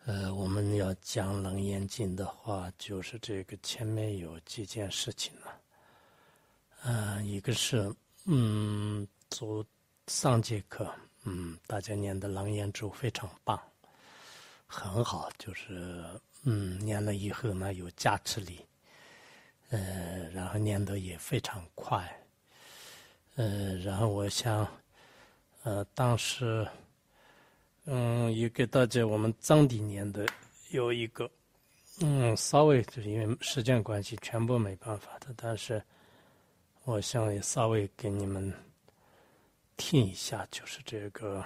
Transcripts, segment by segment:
我们要讲楞严经的话，就是这个前面有几件事情了。一个是，做上节课，大家念的楞严咒非常棒，很好，就是念了以后呢有加持力，然后念得也非常快，然后我想，当时。也给大家我们藏地念的有一个，稍微就是因为时间关系全部没办法的，但是我想也稍微给你们听一下，就是这个，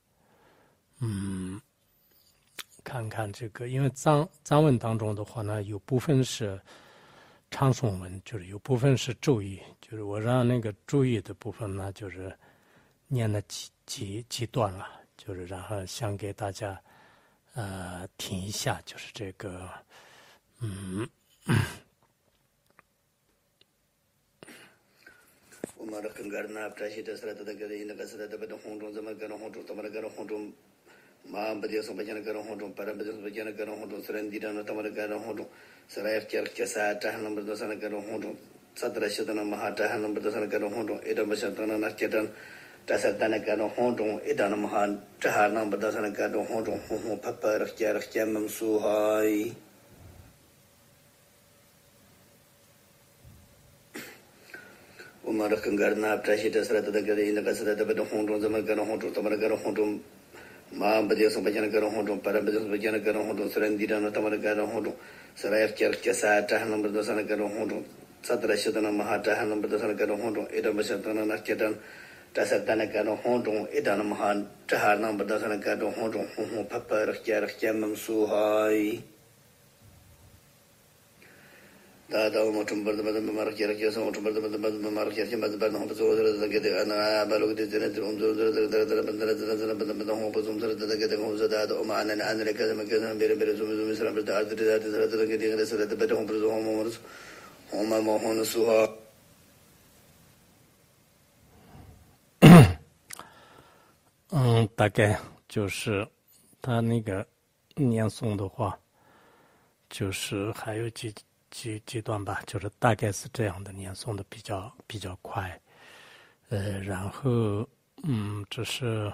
看看这个，因为藏文当中的话呢，有部分是唱诵文，就是有部分是咒语，就是我让那个咒语的部分呢，就是念了几段了。就是然后想给大家听一下，就是这个我们的更加那这些的是的个的那个是的不同红中怎么个红中怎么个红中嘛不就说不讲个红中para不就说讲个红中是人地的他们个红中是来接接啥这还能不都是那个红中啥的是的那么哈这还能不都是那个红中一点不晓得那接着这是咱那个红中一点那么哈这还能不都是那个红中红红啪啪的接门苏嗨我们的更加那这些的是的个的那个是的不同红中怎么个红中怎么个红中嘛不就说不讲个红中para不就说讲个红中是人地的他们个红中是来接啥这还能不都是那个红中啥的是的那么哈这还能不都是那个红中一点不晓得那接着这是咱那个红中一点那么哈这还能不都是那个红中红红啪啪的接门苏嗨da我们中国的马来西亚就是我中国的马来西亚现在把那个做的这个的那把那个的这种做的这红不中的这个红是的我们安那个什么个什么别别什么什么的这个的是的不红不中红嘛红的苏哈大概就是他那个念诵的话，就是还有几段吧，就是大概是这样的，念诵的比较快，然后这是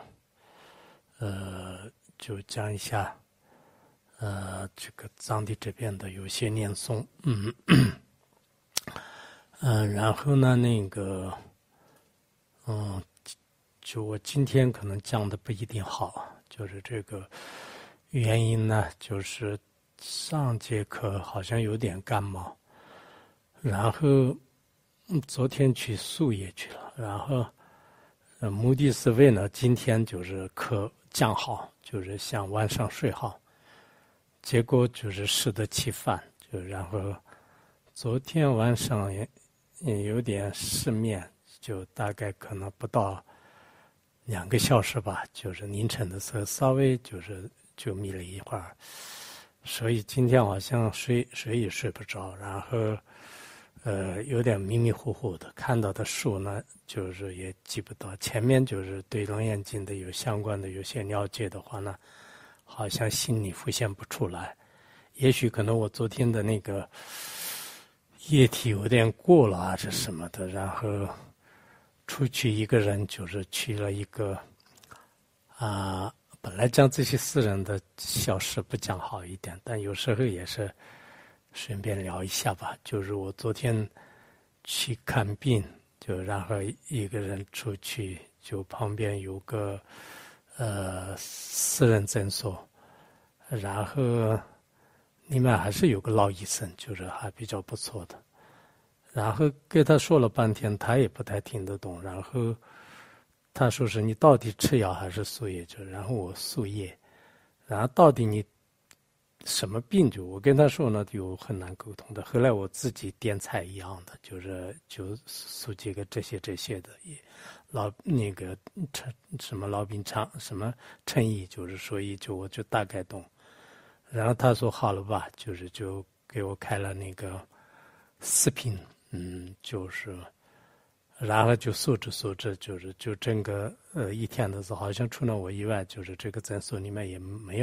就讲一下这个藏地这边的有些念诵，然后呢那个就我今天可能讲的不一定好，就是这个原因呢，就是上节课好像有点感冒，然后昨天去输液去了，然后目的是为了今天就是课讲好，就是想晚上睡好，结果就是适得其反，就然后昨天晚上也有点失眠，就大概可能不到2个小时吧，就是凌晨的时候稍微就眯了一会儿，所以今天好像睡也睡不着，然后有点迷迷糊糊的，看到的书呢就是也记不到，前面就是对楞严经的有相关的有些了解的话呢，好像心里浮现不出来，也许可能我昨天的那个液体有点过了啊，这什么的，然后出去一个人就是去了一个本来讲这些私人的小事不讲好一点，但有时候也是顺便聊一下吧。就是我昨天去看病，就然后一个人出去，就旁边有个私人诊所，然后里面还是有个老医生，就是还比较不错的。然后跟他说了半天，他也不太听得懂。然后他说是你到底吃药还是输液？就然后我输液，然后到底你什么病？就我跟他说呢，就很难沟通的。后来我自己点菜一样的，就输几个这些的，那个什么老病长什么称医，就是所以我就大概懂。然后他说好了吧，就给我开了那个视频。然后就数着，就整个一天的时候，好像除了我以外，就是这个诊所里面也没有人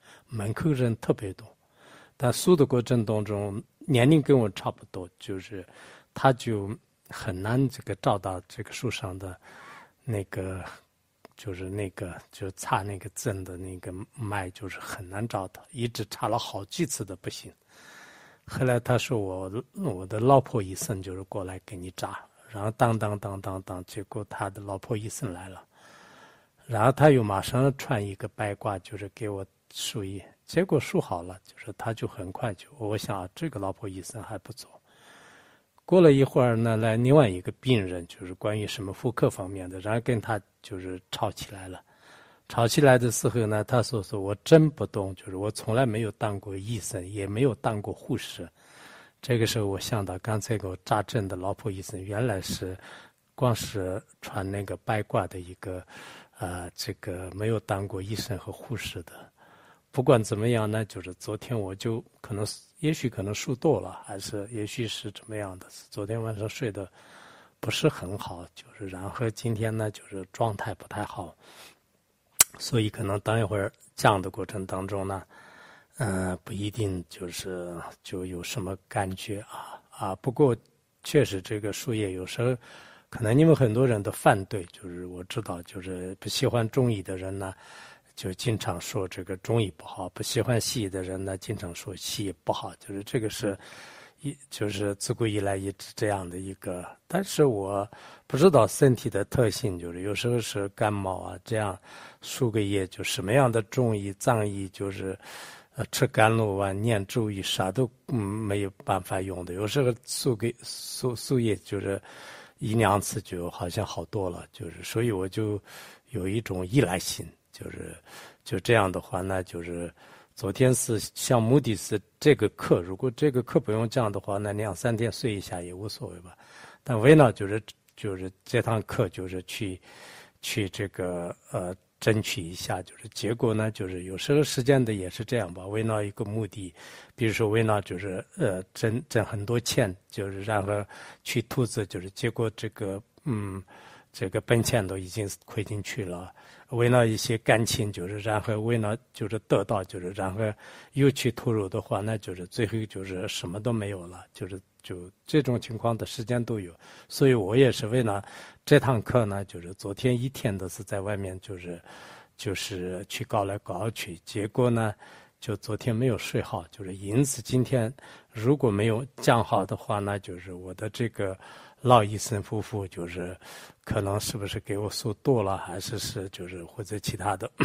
门口人特别多。但书的过程当中，年龄跟我差不多，就是他就很难这个找到这个书上的那个，就是擦那个针的那个脉，就是很难找到，一直查了好几次都不行。后来他说我的老婆医生就是过来给你扎，然后当，结果他的老婆医生来了，然后他又马上传一个白卦，就是给我输液。结果输好了，就是他就很快就，我想这个老婆医生还不错。过了一会儿呢，来另外一个病人，就是关于什么妇科方面的，然后跟他就是吵起来了。吵起来的时候呢，他说我真不懂，就是我从来没有当过医生，也没有当过护士。这个时候我想到刚才给我扎针的老婆医生，原来是光是传那个白卦的一个这个没有当过医生和护士的。不管怎么样呢，就是昨天我就也许可能输多了，还是也许是怎么样的，昨天晚上睡得不是很好，就是然后今天呢就是状态不太好，所以可能等一会儿降的过程当中呢，不一定就有什么感觉啊。不过确实这个输液有时候可能你们很多人都反对，就是我知道，就是不喜欢中医的人呢，就经常说这个中医不好；不喜欢西医的人呢，经常说西医不好。就是这个就是自古以来一直这样的一个。但是我不知道身体的特性，就是有时候是感冒啊，这样输个液，就什么样的中医、藏医，就是吃甘露啊、念咒语，啥都没有办法用的。有时候输液就是一两次就好像好多了，就是所以我就有一种依赖性。就这样的话呢，就是昨天是像目的是这个课，如果这个课不用讲的话，那2-3天睡一下也无所谓吧。但为了就是这堂课就是去这个争取一下，就是结果呢，就是有时候时间的也是这样吧，为了一个目的，比如说为了就是挣很多钱，就是然后去投资，就是结果这个本钱都已经亏进去了。为了一些感情，就是然后为了就是得到，就是然后又去投入的话，那就是最后就是什么都没有了，就这种情况的时间都有。所以我也是为了这堂课呢，就是昨天一天都是在外面，就是去搞来搞去，结果呢，就昨天没有睡好，就是因此今天如果没有讲好的话呢，就是我的这个老医生夫妇就是可能是不是给我输多了，还是就是或者其他的，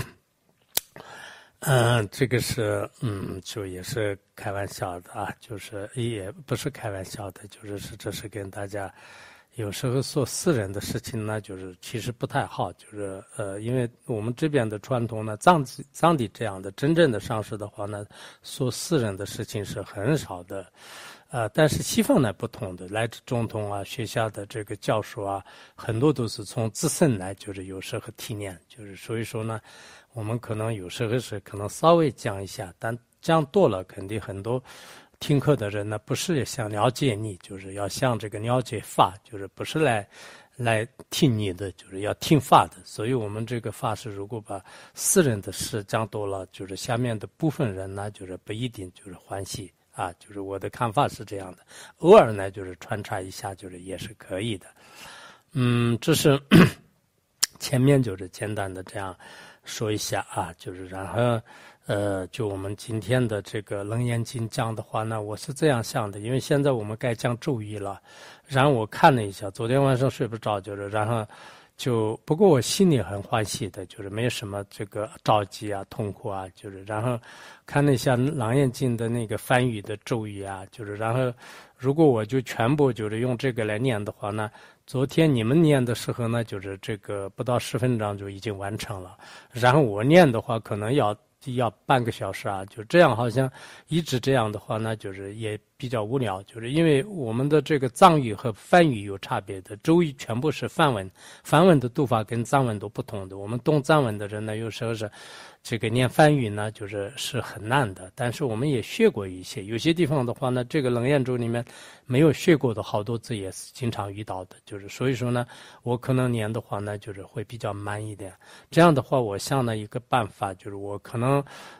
这个是就也是开玩笑的啊，就是也不是开玩笑的，就是这是跟大家有时候说私人的事情呢，就是其实不太好，就是因为我们这边的传统呢，藏地这样的真正的上师的话呢，说私人的事情是很少的。但是西方呢不同的，来自总统啊、学校的这个教授啊，很多都是从自身来，就是有时候体验，就是所以说呢，我们可能有时候是可能稍微讲一下，但讲多了，肯定很多听课的人呢，不是想了解你，就是要想这个了解法，就是不是来听你的，就是要听法的。所以我们这个法师如果把私人的事讲多了，就是下面的部分人呢，就是不一定就是欢喜。就是我的看法是这样的，偶尔呢就是穿插一下，就是也是可以的。这是前面就是简单的这样说一下啊，就是然后就我们今天的这个楞严经讲的话呢，我是这样想的，因为现在我们该讲咒语了，然后我看了一下，昨天晚上睡不着，就是然后。不过我心里很欢喜的，就是没有什么这个着急啊、痛苦啊，就是然后看了一下《楞严经》的那个梵语的咒语啊，就是然后如果我就全部就是用这个来念的话呢，昨天你们念的时候呢，就是这个不到10分钟就已经完成了，然后我念的话可能要半个小时啊，就这样好像一直这样的话呢，就是也比较无聊，就是因为我们的这个藏语和梵语有差别的，咒语全部是梵文，梵文的读法跟藏文都不同的。我们懂藏文的人呢，有时候是这个念梵语呢，是很难的，但是我们也学过一些，有些地方的话呢，这个楞严咒里面没有学过的好多字也是经常遇到的，就是所以说呢，我可能念的话呢，就是会比较慢一点。这样的话，我想了一个办法，就是我可能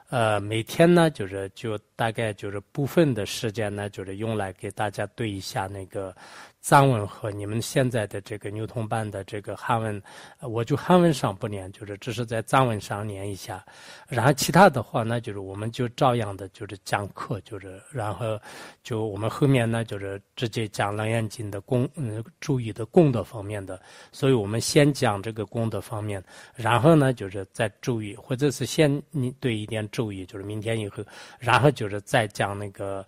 每天呢，就大概部分的时间呢，用来给大家对一下那个藏文和你们现在的这个牛通班的这个汉文，我就汉文上不念，只是在藏文上念一下。然后其他的话呢，我们就照样的讲课，然后我们后面呢，直接讲《楞严经》的注意的功德方面的，所以我们先讲这个功德方面，然后呢，再注意，或者是先你对一点注意，明天以后，然后再讲那个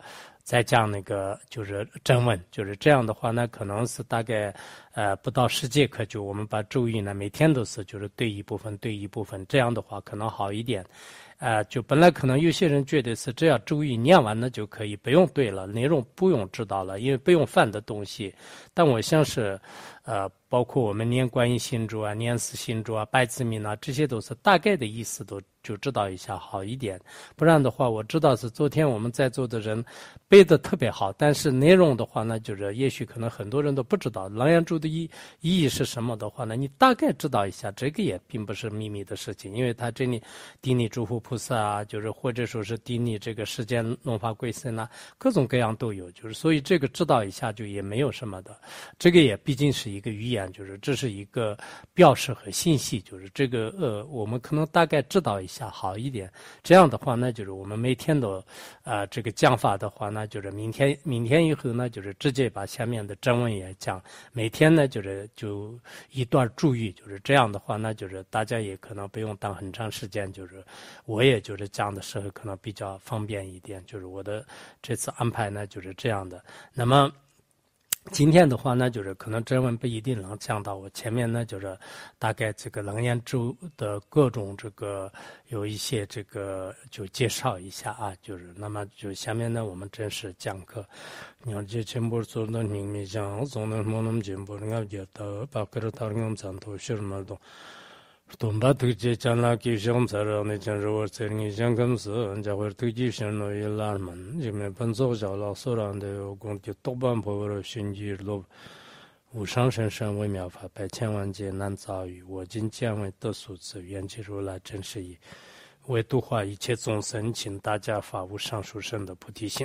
真文，这样的话呢，可能是大概不到10节课，我们把注意呢每天都是对一部分，这样的话可能好一点。就本来可能有些人觉得是只要注意念完了就可以，不用对了，内容不用知道了，因为不用犯的东西。但我想是，包括我们念观音心咒啊、念四心咒啊、拜字名啊，这些都是大概的意思都就知道一下好一点。不然的话，我知道是昨天我们在座的人背得特别好，但是内容的话呢，也许可能很多人都不知道楞严咒的意义是什么的话呢，你大概知道一下，这个也并不是秘密的事情，因为它这里地你诸佛菩萨啊，或者说是地你这个世间龙华贵僧啊，各种各样都有，所以这个知道一下就也没有什么的。这个也毕竟是一个语言，这是一个标识和信息，这个我们可能大概知道一下好一点。这样的话呢，我们每天都这个讲法的话呢，明天以后呢，直接把下面的真文也讲，每天呢就一段注意，这样的话呢，大家也可能不用当很长时间，我也讲的时候可能比较方便一点，我的这次安排呢这样的。那么今天的话呢，可能真文不一定能讲到，我前面呢大概这个楞严咒的各种有一些就介绍一下啊，那么下面呢我们正式讲课。ஞான செம்பூர் சூழ்ந்த மிஜாம் சோனம் மோனம் செம்பூர் பாக்கற தாரங்கம் சந்தோஷர் மர்தம் Tomba tukje chanla ki sham sara ne chan ro ser ngi jangam se anja wer tukji shan no yelar man jime panzo ja la soran de gong ji tokban po ro shin ji lo 无上甚深微妙法，百千万劫难遭遇。我今见闻得所持，愿其如来真实义。为度化一切众生，请大家发无上殊胜的菩提心。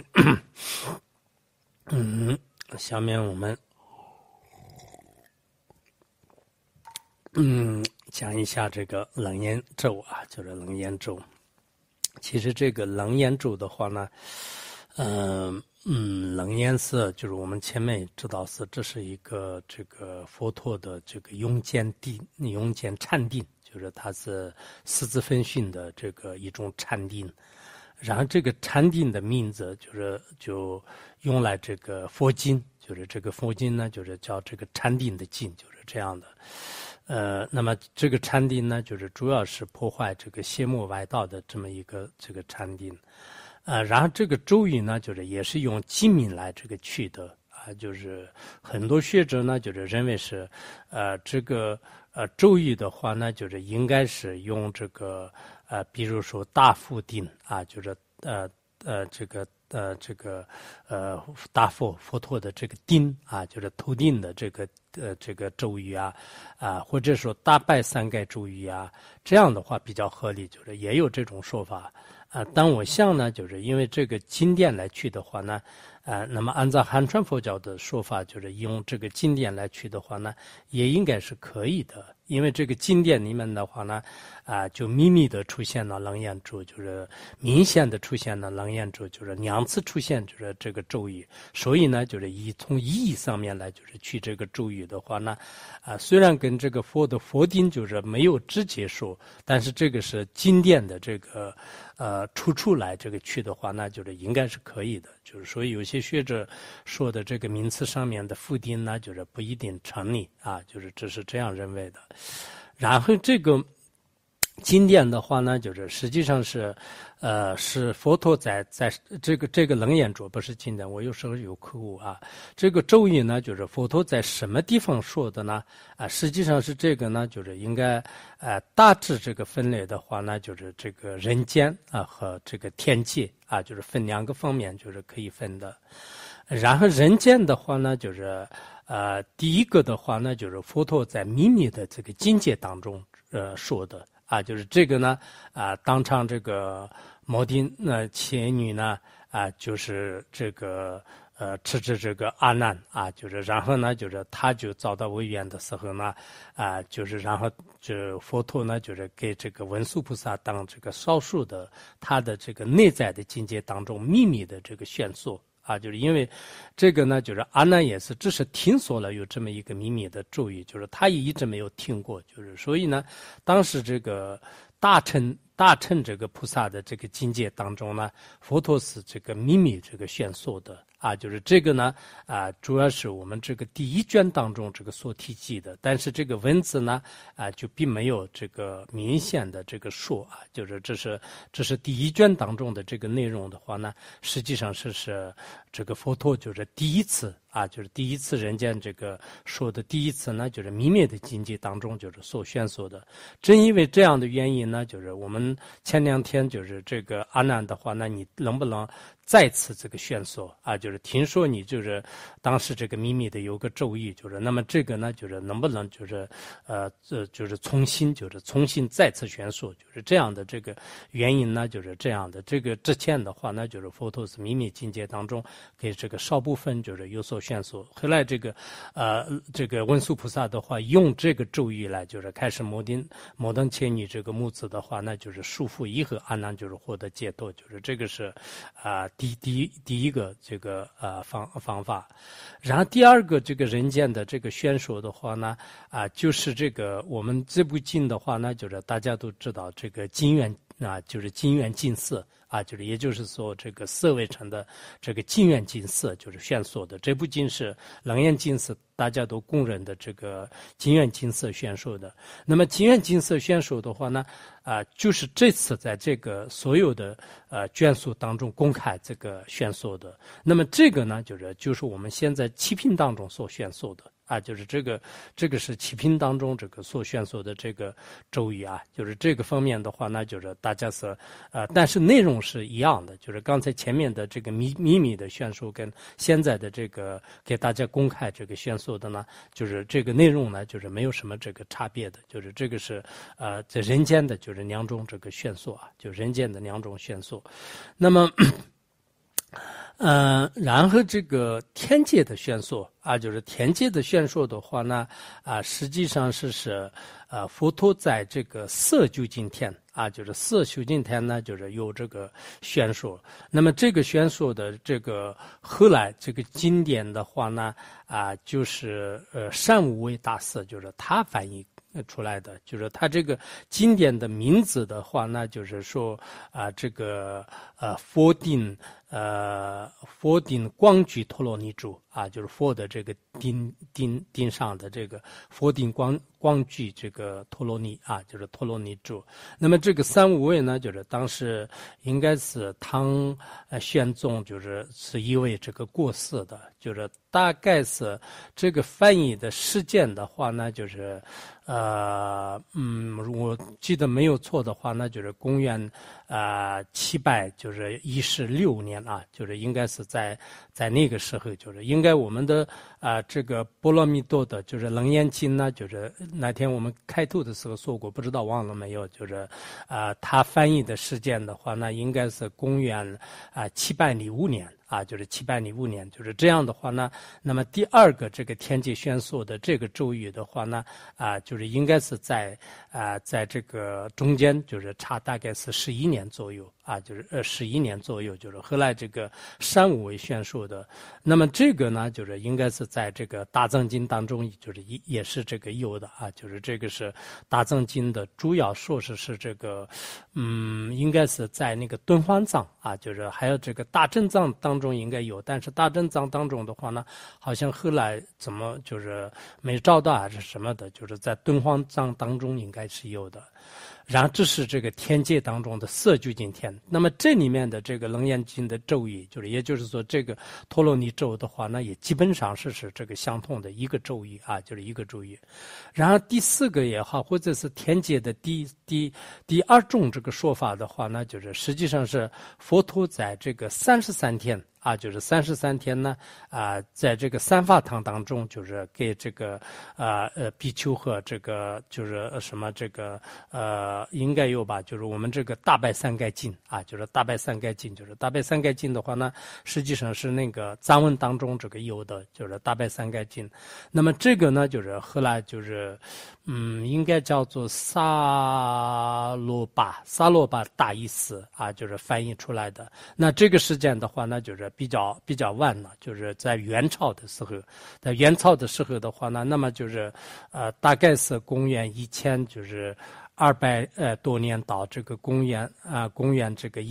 下面我们讲一下这个楞严咒啊，就是楞严咒。其实这个楞严咒的话呢，楞严寺就是我们前面也知道是这是一个这个佛陀的这个永坚禅定，就是它是四字分训的这个一种禅定。然后这个禅定的名字就用来这个佛经，就是这个佛经呢就是叫这个禅定的经，就是这样的。那么这个禅定呢，就是主要是破坏这个邪魔外道的这么一个这个禅定。然后这个咒语呢，就是也是用经名来这个取得啊，就是很多学者呢，就是认为是这个咒语的话呢，就是应该是用这个比如说大佛定啊，就是大佛陀的这个定啊，就是头定的这个咒语啊，或者说大拜三盖咒语啊，这样的话比较合理，就是也有这种说法。但我想呢，就是因为这个经典来去的话呢，那么按照汉传佛教的说法，就是用这个经典来去的话呢，也应该是可以的。因为这个经典里面的话呢，就秘密的出现了楞严咒，就是明显的出现了楞严咒，就是2次出现就是这个咒语。所以呢，就是从意义上面来，就是去这个咒语的话呢，虽然跟这个佛的佛经就是没有直接说，但是这个是经典的这个出来这个去的话，那就是应该是可以的。就是所以有些学者说的这个名词上面的复定呢，就是不一定成立啊，就是这是这样认为的。然后这个经典的话呢，就是实际上是是佛陀在这个楞严咒不是经典，我有时候有口误啊。这个咒语呢，就是佛陀在什么地方说的呢？实际上是这个呢，就是应该大致这个分类的话呢，就是这个人间和这个天界啊，就是分2个方面，就是可以分的。然后人间的话呢，就是第一个的话呢，就是佛陀在秘密的这个境界当中说的。就是这个呢，当场这个摩丁伽女呢就是这个吃着这个阿难就是然后呢就是他就遭到违愿的时候呢就是然后就佛陀呢就是给这个文殊菩萨当这个少数的他的这个内在的境界当中秘密的这个宣说就是因为这个呢就是阿难也是只是听说了有这么一个秘密的咒语，就是他也一直没有听过，就是所以呢当时这个大乘这个菩萨的这个境界当中呢，佛陀是这个秘密这个宣说的就是这个呢主要是我们这个第一卷当中这个所提及的，但是这个文字呢就并没有这个明显的这个说就是这是第一卷当中的这个内容的话呢，实际上是这个佛陀就是第一次就是第一次人间这个说的第一次呢，就是秘密的境界当中就是所宣说的。正因为这样的原因呢，就是我们前2天就是这个阿难的话，那你能不能再次这个宣说就是听说你就是当时这个秘密的有个咒语，就是那么这个呢就是能不能就是就是重新再次宣说，就是这样的这个原因呢就是这样的。这个之前的话呢就是佛陀是秘密境界当中给这个少部分就是有所宣说，后来这个文殊菩萨的话用这个咒语来就是开始摩登伽女这个母子的话那就是束缚以后阿难就是获得解脱，就是这个是第一个这个方法。然后第二个这个人间的这个宣说的话呢就是这个我们这部经的话呢就是大家都知道这个金愿就是金愿净色就是也就是说这个色为成的这个金愿净色就是宣说的这部经是楞严净色大家都公认的这个金愿净色宣说的。那么金愿净色宣说的话呢就是这次在这个所有的卷数当中公开这个宣说的。那么这个呢就是我们现在七品当中所宣说的就是这个是七品当中这个所宣说的这个咒语就是这个方面的话呢就是大家是但是内容是一样的，就是刚才前面的这个秘密的宣说跟现在的这个给大家公开这个宣说的呢就是这个内容呢就是没有什么这个差别的，就是这个是在人间的就是2种这个宣说就人间的2种宣说。那么然后这个天界的宣说就是天界的宣说的话呢实际上是佛陀在这个色究竟天就是色究竟天呢就是有这个宣说。那么这个宣说的这个后来这个经典的话呢就是善无畏大师就是他翻译出来的，就是他这个经典的名字的话呢就是说这个佛定光具陀罗尼珠就是佛的这个顶上的这个佛定光具这个陀罗尼就是陀罗尼珠。那么这个三无畏呢就是当时应该是唐玄宗就是一位这个过世的，就是大概是这个翻译的事件的话呢就是我记得没有错的话那就是公元716年就是应该是在那个时候，就是应该我们的这个波罗蜜多的就是楞严经呢就是那天我们开头的时候说过，不知道忘了没有，就是他翻译的事件的话那应该是公元705年就是705年，就是这样的话呢那么第二个这个天界宣说的这个咒语的话呢就是应该是在这个中间就是差大概是11年左右就是11年左右，就是后来这个善无畏宣说的。那么这个呢就是应该是在这个大藏经当中就是也是这个有的就是这个是大藏经的主要说是这个应该是在那个敦煌藏就是还有这个大正藏当中应该有，但是大正藏当中的话呢好像后来怎么就是没找到还是什么的，就是在敦煌藏当中应该是有的。然后这是这个天界当中的色究竟天。那么这里面的这个楞严经的咒语就是也就是说这个陀罗尼咒的话呢也基本上是这个相同的一个咒语就是一个咒语。然后第4个也好或者是天界的第2种这个说法的话呢就是实际上是佛陀在这个33天啊，就是33天呢在这个三法堂当中，就是给这个比丘和这个就是什么这个应该有吧，就是我们这个大拜三盖经啊，就是大拜三盖经，就是大拜三盖经的话呢，实际上是那个藏文当中这个有的，就是大拜三盖经。那么这个呢，就是后来就是应该叫做萨罗巴大意思啊，就是翻译出来的。那这个时间的话呢，就是比较晚了，就是在元朝的时候，在元朝的时候的话呢，那么就是大概是公元1000就是200多年到这个公元这个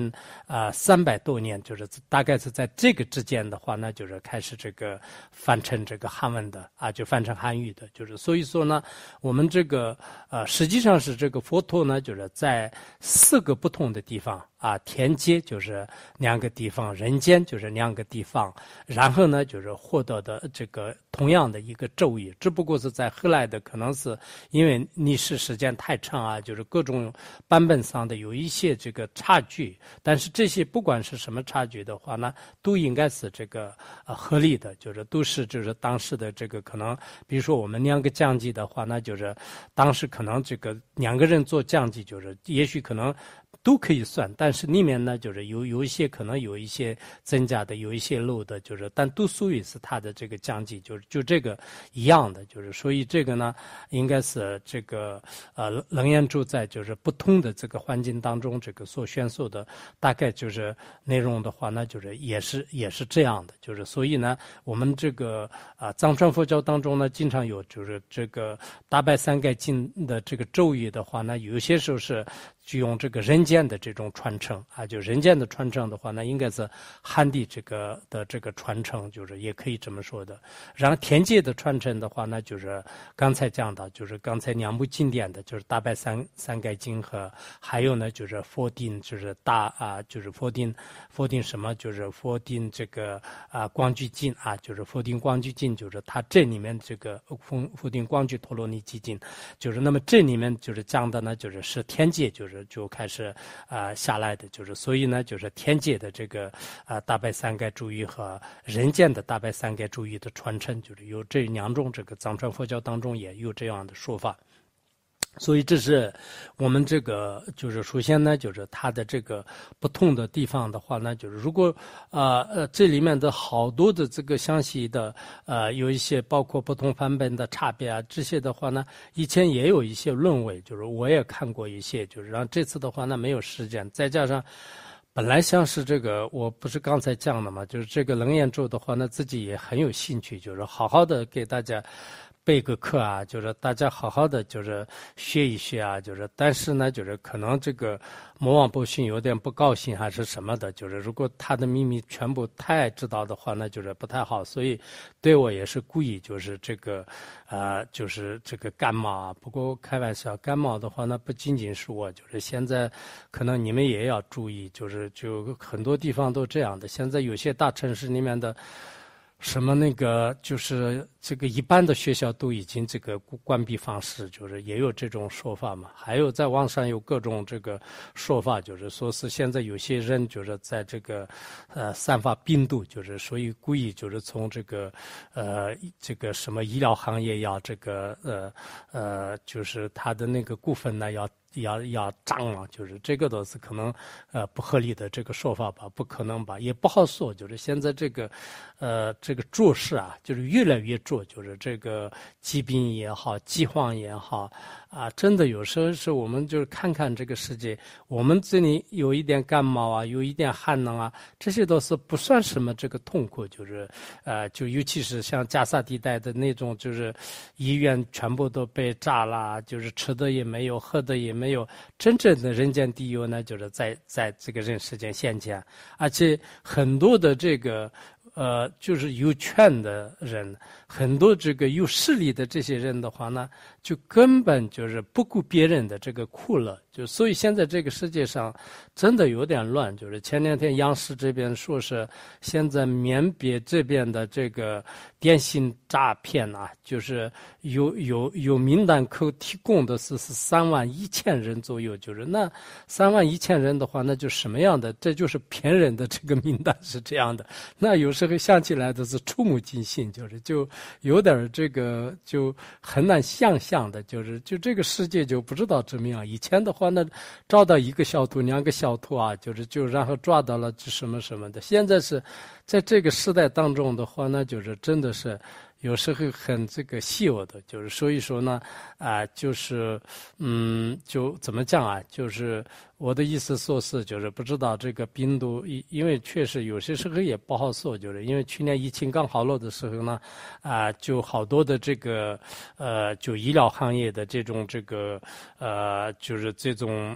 1300多年，就是大概是在这个之间的话呢，就是开始这个翻成这个汉文的啊，就翻成汉语的，就是所以说呢，我们这个实际上是这个佛陀呢，就是在4个不同的地方啊，天界就是2个地方，人间就是2个地方，然后呢，就是获得的这个同样的一个咒语，只不过是在后来的可能是因为历史时间太长啊，就是各种版本上的有一些这个差距，但是这些不管是什么差距的话呢，都应该是这个合理的，就是都是就是当时的这个可能，比如说我们2个降级的话，那就是当时可能这个2个人做降级，就是也许可能都可以算，但是里面呢，就是有一些可能有一些增加的，有一些漏的，就是但都属于是它的这个降级，就这个一样的，就是所以这个呢，应该是这个楞严咒在就是不同的这个环境当中，这个所宣说的大概就是内容的话呢，就是也是这样的，就是所以呢，我们这个藏传佛教当中呢，经常有就是这个大拜三盖经的这个咒语的话呢，有些时候是就用这个人间的这种传承啊，就人间的传承的话呢，应该是汉地这个的这个传承，就是也可以这么说的。然后天界的传承的话呢，就是刚才讲的，就是刚才2部经典的，就是大拜三盖经和还有呢就是佛定，就是就是佛定什么，就是佛定这个光具经啊，就是佛定光具经，就是它这里面这个佛定光具陀罗尼基经，就是那么这里面就是讲的呢，就是天界就开始下来的，就是所以呢，就是天界的这个大拜三盖咒语和人间的大拜三盖咒语的传承，就是有这2种，这个藏传佛教当中也有这样的说法。所以这是我们这个就是首先呢，就是它的这个不同的地方的话呢，就是如果这里面的好多的这个详细的有一些包括不同版本的差别啊，这些的话呢，以前也有一些论文，就是我也看过一些，就是然后这次的话呢没有时间，再加上本来像是这个，我不是刚才讲的嘛，就是这个楞严咒的话呢，自己也很有兴趣，就是好好的给大家备个课啊，就是大家好好的就是学一学啊，就是但是呢，就是可能这个魔王不逊有点不高兴还是什么的，就是如果他的秘密全部太知道的话，那就是不太好，所以对我也是故意就是这个就是这个感冒啊。不过开玩笑，感冒的话呢，不仅仅是我，就是现在可能你们也要注意，就很多地方都这样的。现在有些大城市里面的什么那个就是这个一般的学校都已经这个关闭方式，就是也有这种说法嘛。还有在网上有各种这个说法，就是说是现在有些人就是在这个散发病毒，就是所以故意就是从这个这个什么医疗行业要这个就是他的那个股份呢要涨了，就是这个都是可能不合理的这个说法吧，不可能吧，也不好说。就是现在这个这个做事啊，就是越来越做，就是这个疾病也好，饥荒也好啊，真的有时候是我们就是看看这个世界，我们这里有一点感冒啊，有一点寒冷啊，这些都是不算什么这个痛苦，就是就尤其是像加沙地带的那种，就是医院全部都被炸了，就是吃的也没有，喝的也没有，真正的人间地狱呢，就是在这个人世间现前，而且很多的这个就是有权的人，很多这个有势力的这些人的话呢，就根本就是不顾别人的这个苦乐，就所以现在这个世界上真的有点乱。就是前两天央视这边说是现在缅北这边的这个电信诈骗啊，就是有名单口提供的是31000人左右，就是那31000人的话，那就什么样的？这就是骗人的这个名单是这样的。那有时候想起来的是触目惊心，就有点这个就很难想象的，就这个世界就不知道怎么样。以前的话呢，找到一个小偷、2个小偷啊，就然后抓到了什么什么的。现在是在这个时代当中的话呢，就是真的是有时候很这个稀有的，就是所以说呢，就是就怎么讲啊？就是我的意思说是，就是不知道这个病毒，因为确实有些时候也不好说，就是因为去年疫情刚好了的时候呢，就好多的这个就医疗行业的这种这个就是这种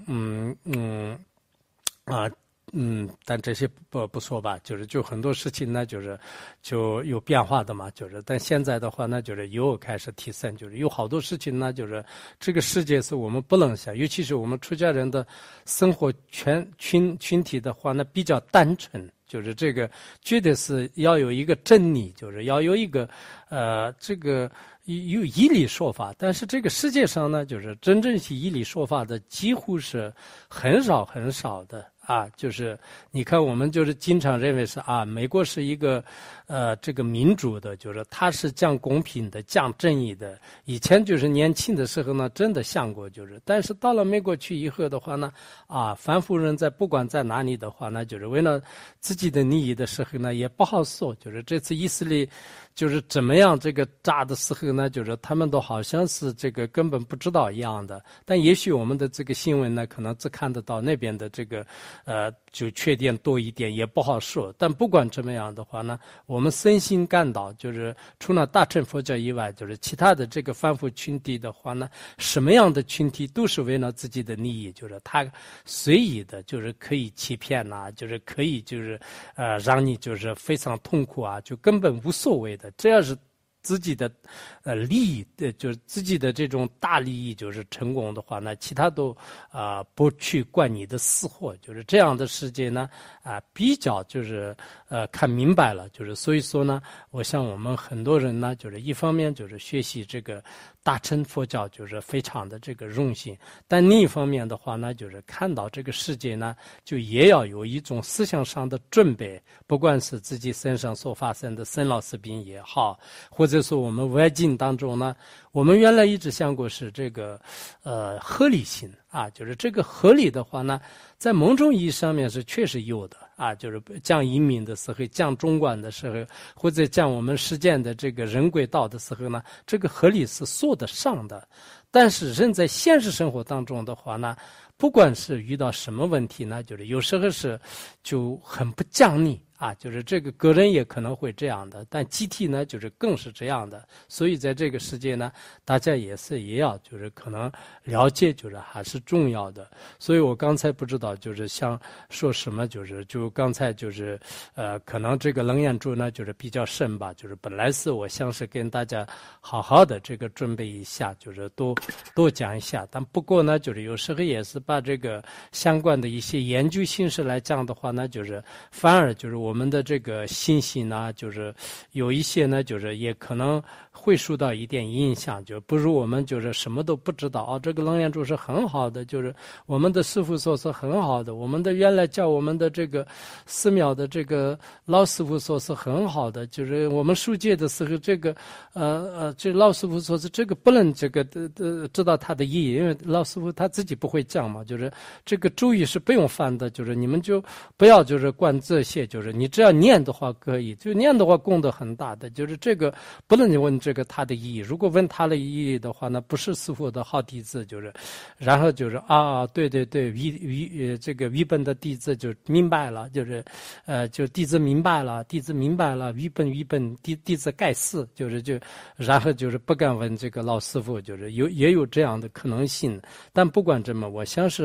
但这些不说吧，就很多事情呢，就有变化的嘛，但现在的话呢，又开始提升，有好多事情呢，这个世界是我们不能想，尤其是我们出家人的生活群体的话呢，比较单纯，这个绝对是要有一个真理，要有一个这个有义理说法，但是这个世界上呢，真正是义理说法的几乎是很少很少的。就是你看，我们经常认为是美国是一个这个民主的，它是讲公平的、讲正义的。以前年轻的时候呢，真的想过，但是到了美国去以后的话呢，凡夫人不管在哪里的话呢，为了自己的利益的时候呢，也不好说。这次以色列怎么样这个炸的时候呢，他们都好像是这个根本不知道一样的。但也许我们的这个新闻呢，可能只看得到那边的这个就缺点多一点，也不好说。但不管怎么样的话呢，我们身心感到，除了大乘佛教以外，其他的这个凡夫群体的话呢，什么样的群体都是为了自己的利益，他随意的，可以欺骗呐，可以让你非常痛苦啊，就根本无所谓的。只要是自己的利益，自己的这种大利益成功的话，那其他都不去管你的死活，这样的世界呢比较看明白了，所以说呢，我想我们很多人呢，一方面学习这个大乘佛教，非常的这个荣幸，但另一方面的话呢，看到这个世界呢，就也要有一种思想上的准备，不管是自己身上所发生的生老死病也好，或者说我们外境当中呢，我们原来一直想过是这个合理性这个合理的话呢，在某种意义上面是确实有的讲移民的时候，讲中观的时候，或者讲我们实践的这个人轨道的时候呢，这个合理是说得上的。但是人在现实生活当中的话呢，不管是遇到什么问题呢，有时候是就很不讲理这个个人也可能会这样的，但集体呢更是这样的。所以在这个世界呢，大家也要可能了解还是重要的。所以我刚才不知道想说什么，就刚才可能这个楞严咒呢比较深吧，本来是我想是跟大家好好的这个准备一下，多讲一下。但不过呢有时候也是把这个相关的一些研究形式来讲的话呢，反而我们的这个信息呢，有一些呢，也可能会受到一点影响，不如我们什么都不知道这个楞严咒是很好的，我们的师父说是很好的，我们的原来教我们的这个寺庙的这个老师傅说是很好的，我们书戒的时候，这个这老师傅说是这个不能知道它的意义，因为老师傅他自己不会讲嘛，这个咒语是不用翻的，你们就不要管这些，你只要念的话可以，念的话功德很大的，这个不能问这个它的意义。如果问它的意义的话呢，不是师父的好弟子，然后对，这个愚笨的弟子就明白了，就弟子明白了，愚笨，弟子该死，然后不敢问这个老师傅，也有这样的可能性。但不管怎么，我想是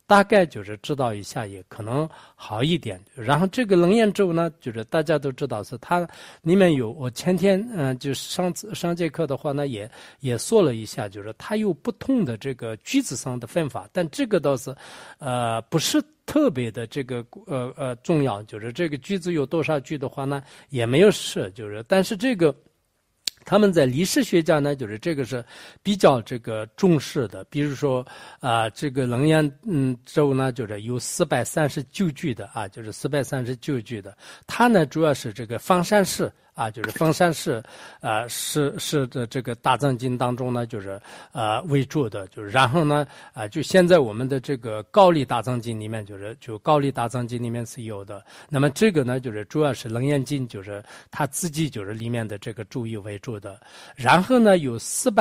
大概就是知道一下也可能好一点。然后这个楞严咒呢，就是大家都知道是它里面有，我前天就是上节课的话呢也说了一下，就是它有不同的这个句子上的分法，但这个倒是不是特别的这个重要，就是这个句子有多少句的话呢也没有事，就是但是这个他们在历史学家呢，就是这个是比较这个重视的。比如说这个楞严咒呢，就是有439句的啊，就是439句的。它呢主要是这个方山寺啊，就是方山寺是的这个大藏经当中呢，就是为主的，就是然后呢就现在我们的这个高丽大藏经里面，就高丽大藏经里面是有的。那么这个呢，就是主要是楞严经，就是它自己就是里面的这个注意为主的。然后呢，有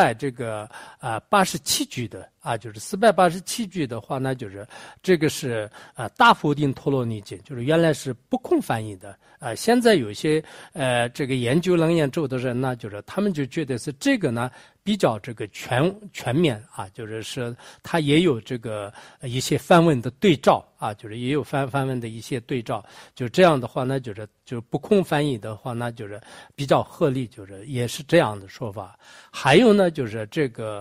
487句的啊，就是487句的话呢，就是这个是大佛定陀罗尼经，就是原来是不空翻译的现在有些这个研究楞严咒的人呢，就是他们就觉得是这个呢比较这个全面啊，就是它也有这个一些梵文的对照啊，就是也有梵文的一些对照，就这样的话呢，就不空翻译的话呢，就是比较合理，就是也是这样的说法。还有呢，就是这个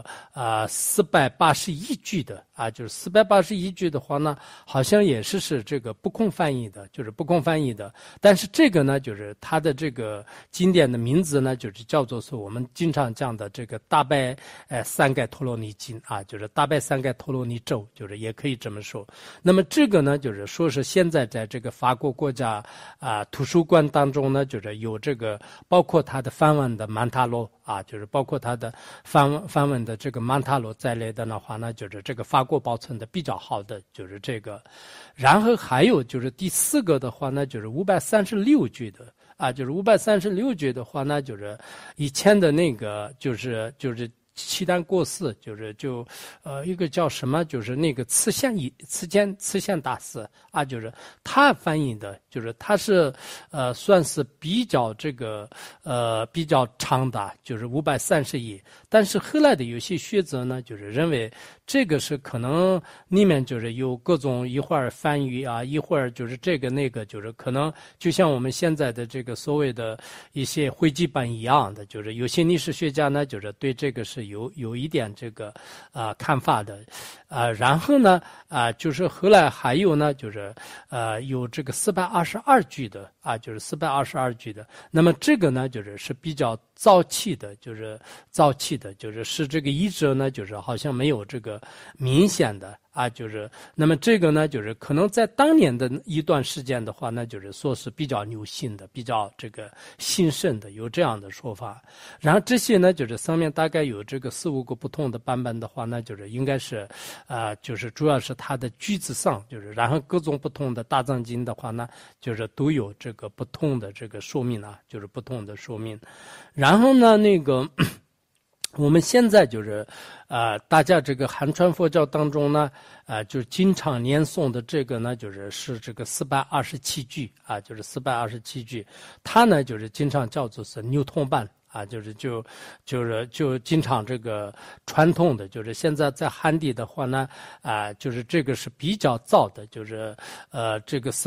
481句的啊，就是481句的话呢，好像也是这个不空翻译的，就是不空翻译的。但是这个呢，就是它的这个经典的名字呢，就是叫做是我们经常讲的这个大拜三盖陀罗尼经啊，就是大拜三盖陀罗尼咒，就是也可以这么说。那么这个呢，就是说是现在在这个法国国家图书馆当中呢，就是有这个包括它的梵文的曼塔罗啊，就是包括它的梵文的这个曼塔罗在内的话呢，就是这个法国保存的比较好的就是这个。然后还有就是第四个的话呢，就是536句的啊，就是536句的话呢，就是以前的那个就是契丹国师，一个叫什么，就是那个慈宪大师啊，就是他翻译的，就是他是算是比较这个比较长的，就是531。但是后来的有些学者呢，就是认为这个是可能里面就是有各种一会儿翻译啊，一会儿就是这个那个，就是可能就像我们现在的这个所谓的一些汇集本一样的，就是有些历史学家呢，就是对这个是有一点这个看法的然后呢就是后来还有呢，就是有这个422句的啊，就是422句的。那么这个呢，是比较早期的，是这个译者呢，就是好像没有这个明显的啊，那么这个呢，可能在当年的一段时间的话呢，说是比较流行的，比较这个兴盛的，有这样的说法。然后这些呢，上面大概有这个4-5个不同的版本的话呢，应该是主要是它的句子上，然后各种不同的大藏经的话呢，都有这个不同的这个说明啊，不同的说明。然后呢，那个我们现在大家这个汉传佛教当中呢，就经常念诵的这个呢，是这个427句啊，427句，它呢经常叫做是牛通版。啊，就经常这个传统的，现在在汉地的话呢，这个是比较早的，这个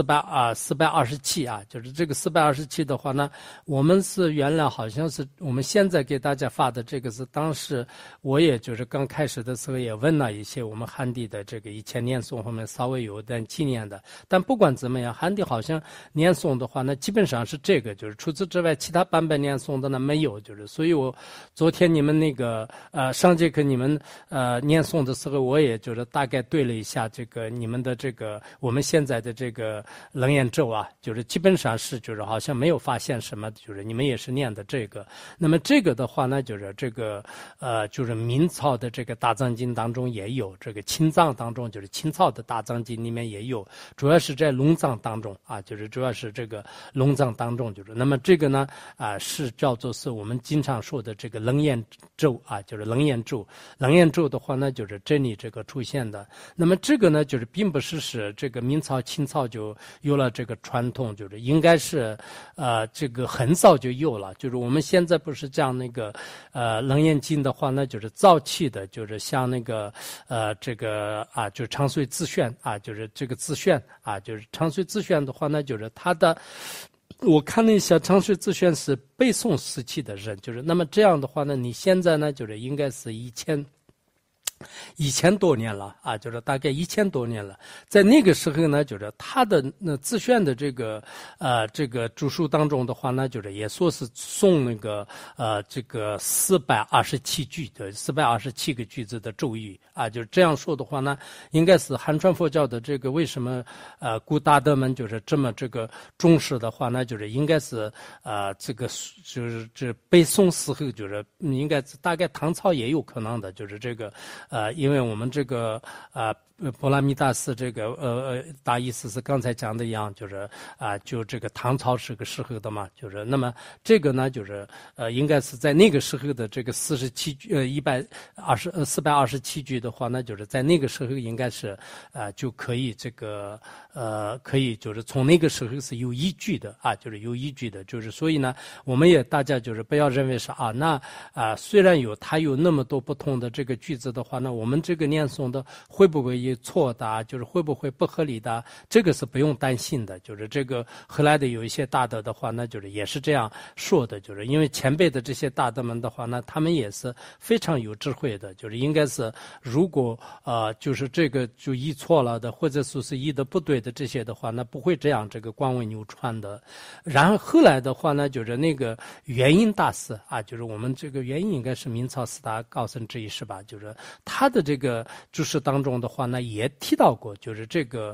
427啊，这个427的话呢，我们是原来好像是我们现在给大家发的这个是当时我也刚开始的时候也问了一些我们汉地的这个以前念诵后面稍微有点纪念的，但不管怎么样，汉地好像念诵的话呢，基本上是这个，除此之外，其他版本念诵的呢没有。所以我昨天你们那个上节课你们念诵的时候，我也大概对了一下这个你们的这个我们现在的这个楞严咒啊，基本上是好像没有发现什么，你们也是念的这个。那么这个的话呢，这个明朝的这个大藏经当中也有，这个青藏当中清朝的大藏经里面也有，主要是在龙藏当中啊，主要是这个龙藏当中那么这个呢是叫做是我们们经常说的这个楞严咒啊，就是楞严咒。楞严咒的话呢，就是这里这个出现的。那么这个呢，就是并不是使这个明朝、清朝就有了这个传统，就是应该是这个很早就有了。就是我们现在不是讲那个楞严经的话呢，就是早期的，就是像那个这个啊，就是长岁自炫啊，就是这个自炫啊，就是长岁自炫的话呢，就是他的。我看了一下，长岁自炫是北宋时期的人，就是那么这样的话呢，你现在呢，就是应该是1000多年了啊，就是大概1000多年了。在那个时候呢，就是他的那自炫的这个著述当中的话呢，就是也说是诵那个这个427句的427个句子的咒语啊，就是这样说的话呢，应该是汉传佛教的这个为什么古大德们就是这么这个重视的话呢，就是应该是这个就是这北宋时候就是应该大概唐朝也有可能的，就是这个。因为我们这个波罗蜜大师这个大意思是刚才讲的一样，就是就这个唐朝是个时候的嘛，就是那么这个呢，就是应该是在那个时候的这个47句427句的话呢，就是在那个时候应该是就可以这个可以就是从那个时候是有依据的啊，就是有依据的，就是所以呢，我们也大家就是不要认为是那虽然它有那么多不同的这个句子的话呢，我们这个念诵的会不会有错的，就是会不会不合理的，这个是不用担心的。就是这个后来的有一些大德的话呢，就是也是这样说的，就是因为前辈的这些大德们的话呢，他们也是非常有智慧的，就是应该是如果就是这个就译错了的，或者说是译的不对的这些的话，那不会这样这个光文流传的。然后来的话呢，就是那个元音大师啊，就是我们这个元音应该是明朝4大高僧之一是吧？就是他的这个注释当中的话呢，也提到过，就是这个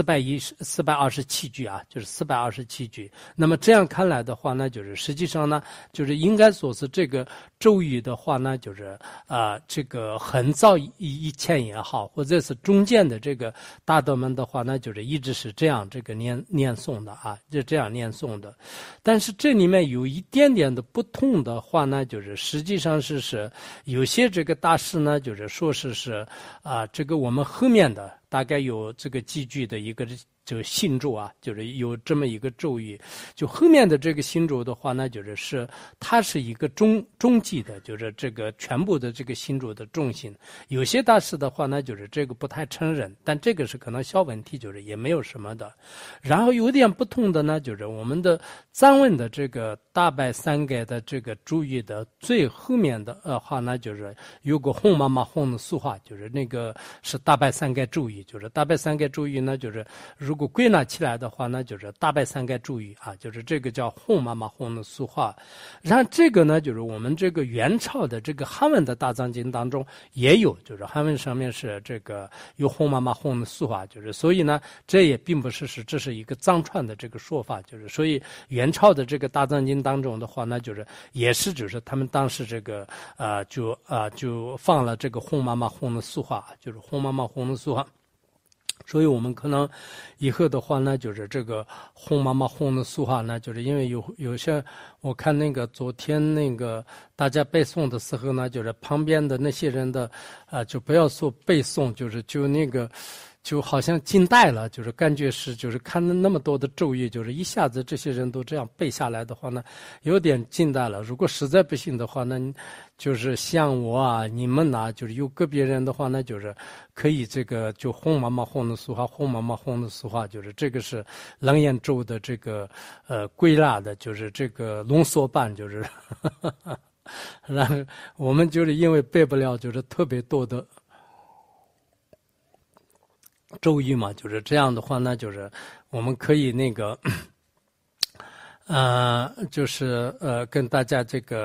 427句啊，就是427句。那么这样看来的话呢，就是实际上呢，就是应该说是这个咒语的话呢，就是这个很早以前也好，或者是中间的这个大德们的话呢，就是一直是这样这个念诵的啊，就这样念诵的。但是这里面有一点点的不同的话呢，就是实际上是有些这个大师呢，就是说是这个我们后面的大概有这个几句的一个这个信咒啊，就是有这么一个咒语，就后面的这个信咒的话呢，就是它是一个中继的，就是这个全部的这个信咒的重心。有些大师的话呢，就是这个不太承认，但这个是可能小问题，就是也没有什么的。然后有点不同的呢，就是我们的藏文的这个大拜三盖的这个咒语的最后面的话呢，就是有个哄妈妈哄的俗话，就是那个是大拜三盖咒语，就是大拜三盖咒语呢，就是如果归纳起来的话呢，就是大拜三盖咒语啊，就是这个叫哄妈妈哄的俗话。然后这个呢，就是我们这个元朝的这个汉文的大藏经当中也有，就是汉文上面是这个有哄妈妈哄的俗话，就是所以呢，这也并不是这是一个藏传的这个说法，就是所以元朝的这个大藏经当中的话呢，就是也是就是他们当时这个就放了这个哄妈妈哄的俗话，就是哄妈妈哄的俗话。所以我们可能以后的话呢，就是这个哄妈妈哄的俗话呢，就是因为有些我看那个昨天那个大家背诵的时候呢，就是旁边的那些人的就不要说背诵，就那个就好像惊呆了，就是感觉是就是看了那么多的咒语，就是一下子这些人都这样背下来的话呢，有点惊呆了。如果实在不行的话呢，就是像我啊，你们啊，就是有个别人的话呢，就是可以这个就哄妈妈哄的俗话，哄妈妈哄的俗话，就是这个是楞严咒的这个归纳的，就是这个浓缩版，就是然后我们就是因为背不了，就是特别多的咒语嘛，就是这样的话呢，就是我们可以那个，就是跟大家这个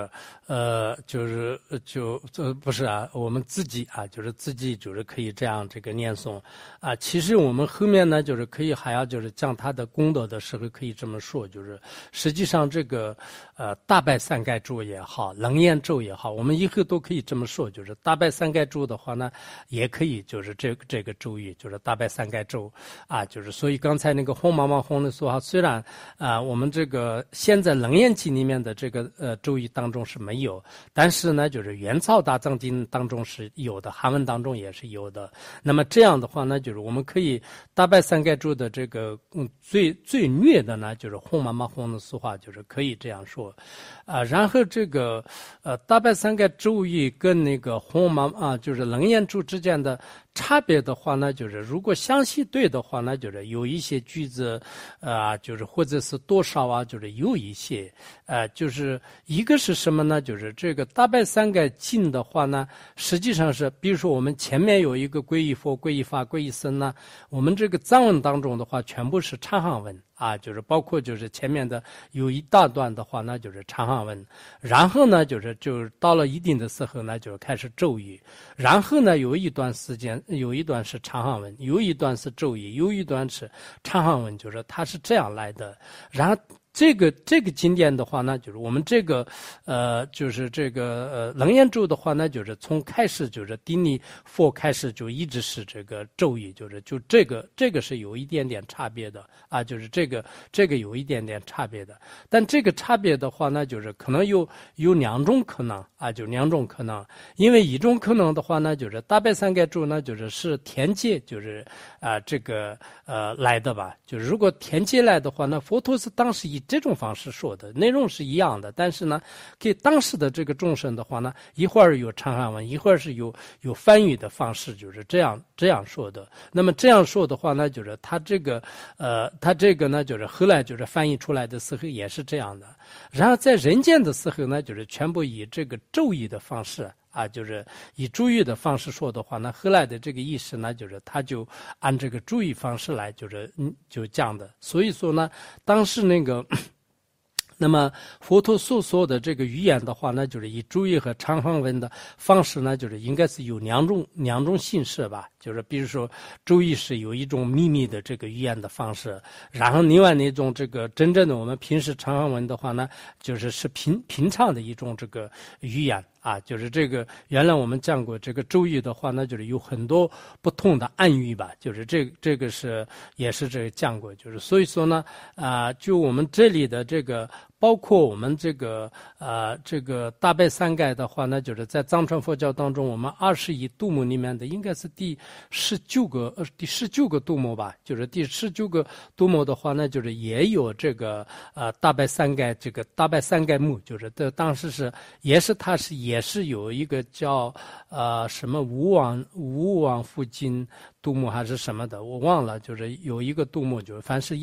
不是啊，我们自己啊，就是自己就是可以这样这个念诵啊。其实我们后面呢，就是可以还要就是讲他的功德的时候，可以这么说，就是实际上这个大拜三盖咒也好，楞严咒也好，我们以后都可以这么说，就是大拜三盖咒的话呢，也可以就是这个咒语，就是大拜三盖咒啊，就是所以刚才那个红妈妈红的说哈，虽然我们这个现在楞严经里面的这个咒语当中是没有，但是呢，就是元朝大藏经当中是有的，韩文当中也是有的。那么这样的话呢，就是我们可以大拜三盖咒的这个最虐的呢，就是红妈妈红的俗话，就是可以这样说然后这个大拜三盖咒语跟那个红妈妈就是楞严咒之间的差别的话呢，就是如果详细对的话呢，就是有一些句子就是或者是多少啊，就是有一些就是一个是什么呢？就是这个大拜三盖经的话呢，实际上是比如说我们前面有一个皈依佛、皈依法、皈依僧呢，我们这个藏文当中的话全部是长行文就是包括就是前面的有一大段的话呢，就是长行文，然后呢就是到了一定的时候呢，就是开始咒语，然后呢有一段时间有一段是长行文，有一段是咒语，有一段是长行文，就是它是这样来的。然后这个经典的话呢，就是我们这个就是这个楞严咒的话呢，就是从开始就是第一佛开始就一直是这个咒语，就这个是有一点点差别的就是这个有一点点差别的。但这个差别的话呢，就是可能有两种可能就两种可能。因为一种可能的话呢，就是大拜三盖咒呢，是天界就是这个来的吧。就是如果天界来的话呢，佛陀是当时以这种方式说的，内容是一样的，但是呢，给当时的这个众生的话呢，一会儿有长行文，一会儿是有翻译的方式，就是这样说的。那么这样说的话呢，就是他这个呢，就是后来就是翻译出来的时候也是这样的。然后在人间的时候呢，就是全部以这个咒语的方式就是以咒语的方式说的话呢，后来的这个意识呢，就是他就按这个咒语方式来，就讲的。所以说呢，当时那个那么佛陀所说的这个语言的话呢，就是以咒语和长行文的方式呢，就是应该是有两种形式吧。就是比如说咒语是有一种秘密的这个语言的方式，然后另外那种这个真正的我们平时长行文的话呢，是平常的一种这个语言就是这个原来我们讲过这个咒语的话呢，就是有很多不同的暗语吧，就是这个也是这个讲过，就是所以说呢就我们这里的这个包括我们这个大拜三盖的话呢，就是在藏传佛教当中，我们21度母里面的应该是第19个度母吧，就是第19个度母的话呢，就是也有这个大拜三盖这个大拜三盖目，就是当时也是有一个叫什么无往复经度母还是什么的，我忘了，就是有一个度母，就是凡是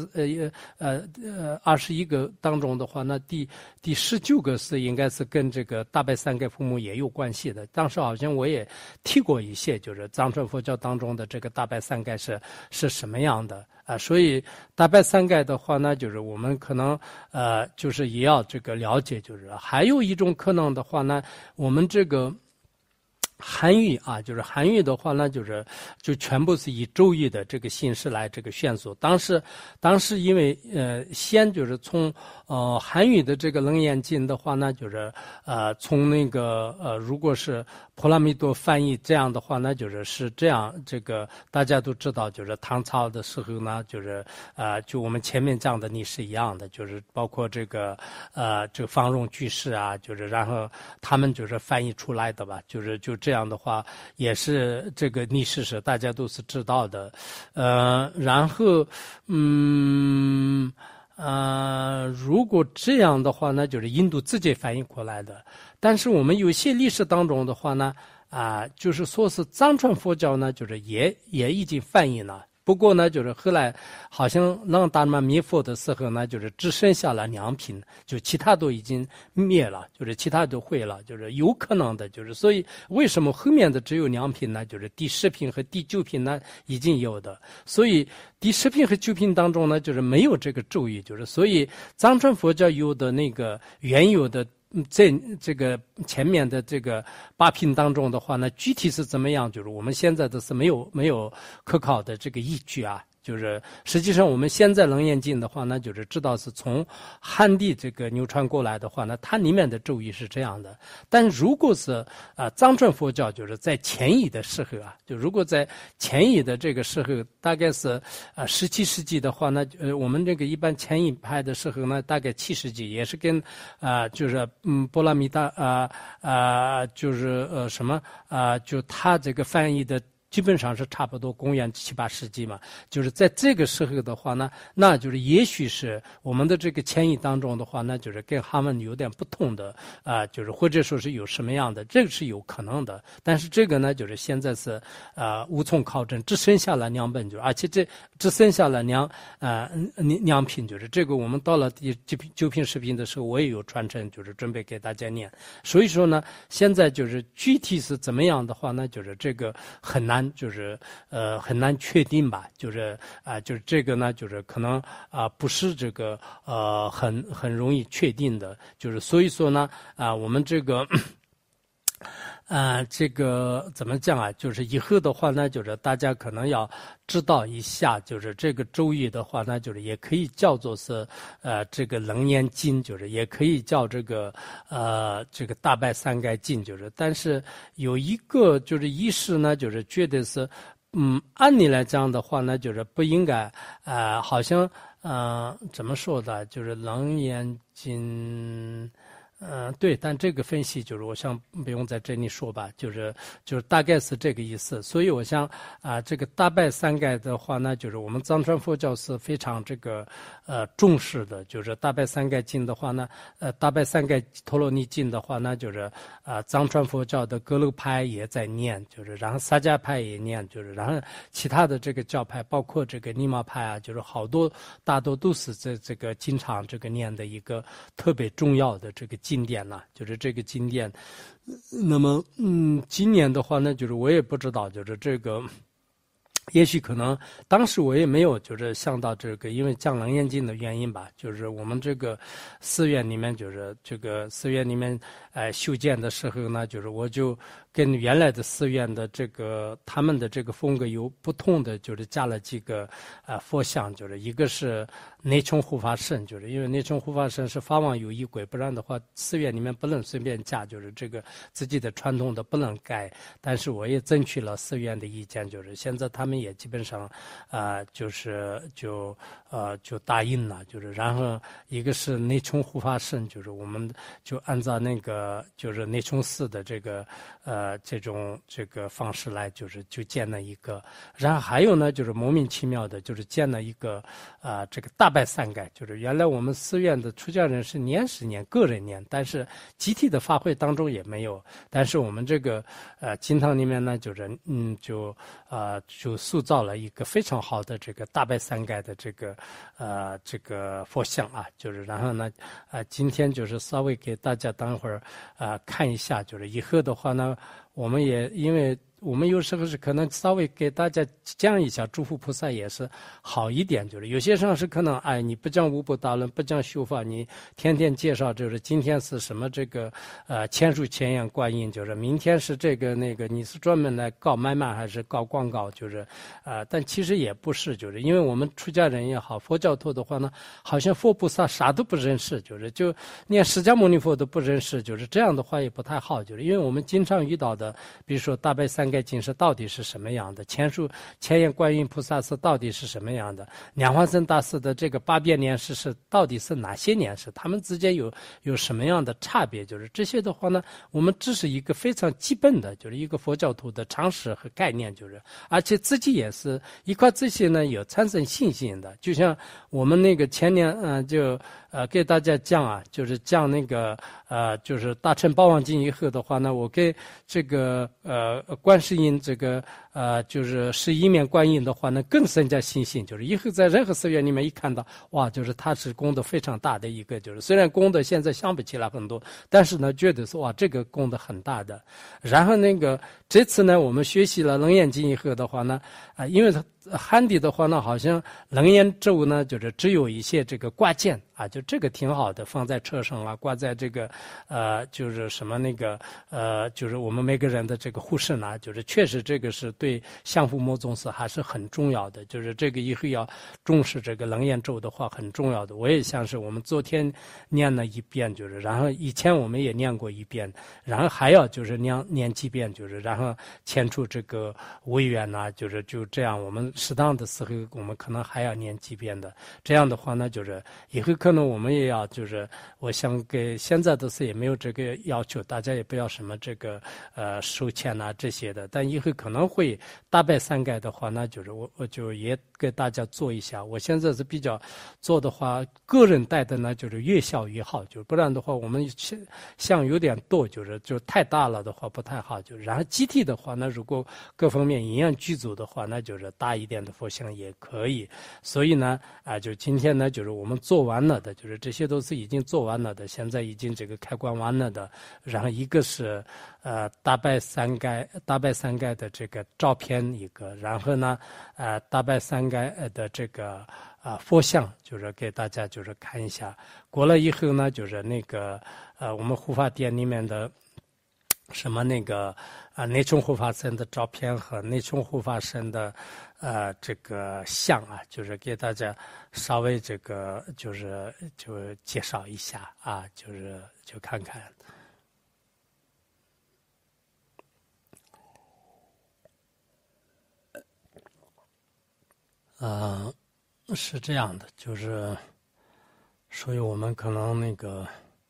21个当中的话，那第19个是应该是跟这个大拜三盖父母也有关系的。当时好像我也提过一些，就是藏传佛教当中的这个大拜三盖是什么样的所以大拜三盖的话呢，就是我们可能就是也要这个了解，就是还有一种可能的话呢，我们这个韩语就是韩语的话呢，就全部是以咒语的这个形式来这个宣说。当时因为先就是从韩语的这个楞严经的话呢，就是从那个如果是婆罗蜜多翻译这样的话呢，是这样，这个大家都知道，就是唐朝的时候呢，就我们前面讲的你是一样的，就是包括这个这个方荣居士就是然后他们就是翻译出来的吧，就这样的话也是这个历史是大家都是知道的。然后如果这样的话呢，就是印度自己翻译过来的。但是我们有些历史当中的话呢就是说是藏传佛教呢，就是也已经翻译了。不过呢，就是后来好像让达玛灭佛的时候呢，就是只剩下了2品，就其他都已经灭了，就是其他都毁了，就是有可能的，就是所以为什么后面的只有2品呢？就是第10品和第9品呢已经有的，所以第10品和9品当中呢，就是没有这个咒语，就是所以藏传佛教有的那个原有的在这个前面的这个8品当中的话呢，具体是怎么样，就是我们现在的是没有可考的这个依据啊。就是实际上我们现在楞严经的话呢，就是知道是从汉地这个流传过来的话呢，它里面的咒语是这样的。但如果是藏传佛教，就是在前乙的时候啊，就如果在前乙的这个时候，大概是17世纪的话呢，我们这个一般前乙派的时候呢，大概7世纪，也是跟就是波罗蜜多就是就他这个翻译的。基本上是差不多公元7、8世纪嘛，就是在这个时候的话呢，那就是也许是我们的这个迁移当中的话呢，就是跟他们有点不同的就是或者说是有什么样的，这个是有可能的。但是这个呢，就是现在是无从考证，只剩下了2本，就是而且只剩下了2品，就是这个我们到了第9品10品的时候，我也有传承，就是准备给大家念。所以说呢，现在就是具体是怎么样的话呢，就是这个很难。就是很难确定吧，就是就是这个呢，就是可能不是这个很容易确定的，就是所以说呢我们这个。这个怎么讲啊？就是以后的话呢，就是大家可能要知道一下，就是这个咒语的话呢，就是也可以叫做是这个楞严经，就是也可以叫这个大拜三盖经，就是但是有一个就是意识呢，就是觉得是按理来讲的话呢，就是不应该好像怎么说的，就是楞严经。对，但这个分析就是我想不用在这里说吧，就是大概是这个意思。所以我想这个大拜三盖的话呢，就是我们藏传佛教是非常这个重视的，就是大拜三盖经的话呢，大拜三盖陀罗尼经的话呢，就是藏传佛教的格鲁派也在念，就是然后萨迦派也念，就是然后其他的这个教派，包括这个尼玛派啊，就是好多大多都是这个经常这个念的一个特别重要的这个经典了，就是这个经典。那么今年的话呢，就是我也不知道，就是这个也许可能当时我也没有就是想到这个，因为降楞严经的原因吧，就是我们这个寺院里面，就是这个寺院里面修建的时候呢，就是我就跟原来的寺院的这个他们的这个风格有不同的，就是加了几个佛像，就是一个是内冲护法神，就是因为内冲护法神是法王有仪轨，不然的话寺院里面不能随便加，就是这个自己的传统的不能改。但是我也争取了寺院的意见，就是现在他们也基本上就答应了，就是然后一个是内冲护法神，就是我们就按照那个就是内冲寺的这个这个方式来，就建了一个。然后还有呢，就是莫名其妙的，就是建了一个这个大拜三盖，就是原来我们寺院的出家人是年10年个人念，但是集体的法会当中也没有。但是我们这个经堂里面呢，就是就塑造了一个非常好的这个大拜三盖的这个佛像啊，就是然后呢今天就是稍微给大家等会儿看一下，就是以后的话呢，我们也因为我们有时候是可能稍微给大家讲一下诸佛菩萨也是好一点，就是有些上是可能你不讲无部大论，不讲修法，你天天介绍就是今天是什么这个千手千眼观音，就是明天是这个那个，你是专门来搞买卖还是搞广告，就是但其实也不是，就是因为我们出家人也好，佛教徒的话呢，好像佛菩萨啥都不认识，就连释迦牟尼佛都不认识，就是这样的话也不太好，就是因为我们经常遇到的，比如说大拜三盖经是到底是什么样的，千手千眼观音菩萨是到底是什么样的，两化僧大师的这个8变年是到底是哪些年是，他们之间有什么样的差别，就是这些的话呢，我们只是一个非常基本的，就是一个佛教徒的常识和概念，就是而且自己也是依靠这些呢有产生信心的。就像我们那个前年就给大家讲啊，就是讲那个就是大乘宝王经以后的话呢，我给这个观世音这个就是11面观音的话呢，更增加信心，就是以后在任何寺院里面一看到，哇，就是它是功德非常大的一个，就是虽然功德现在想不起来很多，但是呢觉得说哇这个功德很大的。然后那个这次呢我们学习了楞严经以后的话呢因为汉地的话呢，好像楞严咒呢，就是只有一些这个挂件啊，就这个挺好的，放在车上啊，挂在这个就是什么那个就是我们每个人的这个护身啊，就是确实这个是对相父母宗师还是很重要的，就是这个以后要重视这个楞严咒的话很重要的。我也像是我们昨天念了一遍，就是然后以前我们也念过一遍，然后还要就是念几遍，就是然后牵出这个违愿呐，就是就这样，我们适当的时候我们可能还要念几遍的。这样的话呢，就是以后可能我们也要就是我想给现在的是也没有这个要求，大家也不要什么这个收钱啊这些的，但以后可能会大拜三盖的话，那就是我就也给大家做一下。我现在是比较做的话，个人带的呢就是越小越好，就不然的话我们像有点多，就太大了的话不太好。就然后集体的话，那如果各方面营养具足的话，那就是大一点的佛像也可以。所以呢就今天呢就是我们做完了的，就是这些都是已经做完了的，现在已经这个开关完了的。然后一个是大拜三盖的这个照片一个，然后呢大拜三盖的这个佛像，就是给大家就是看一下。过了以后呢，就是那个我们护法殿里面的什么那个内冲护法神的照片和内冲护法神的这个像啊，就是给大家稍微这个就介绍一下啊，就看看。是这样的，就是所以我们可能那个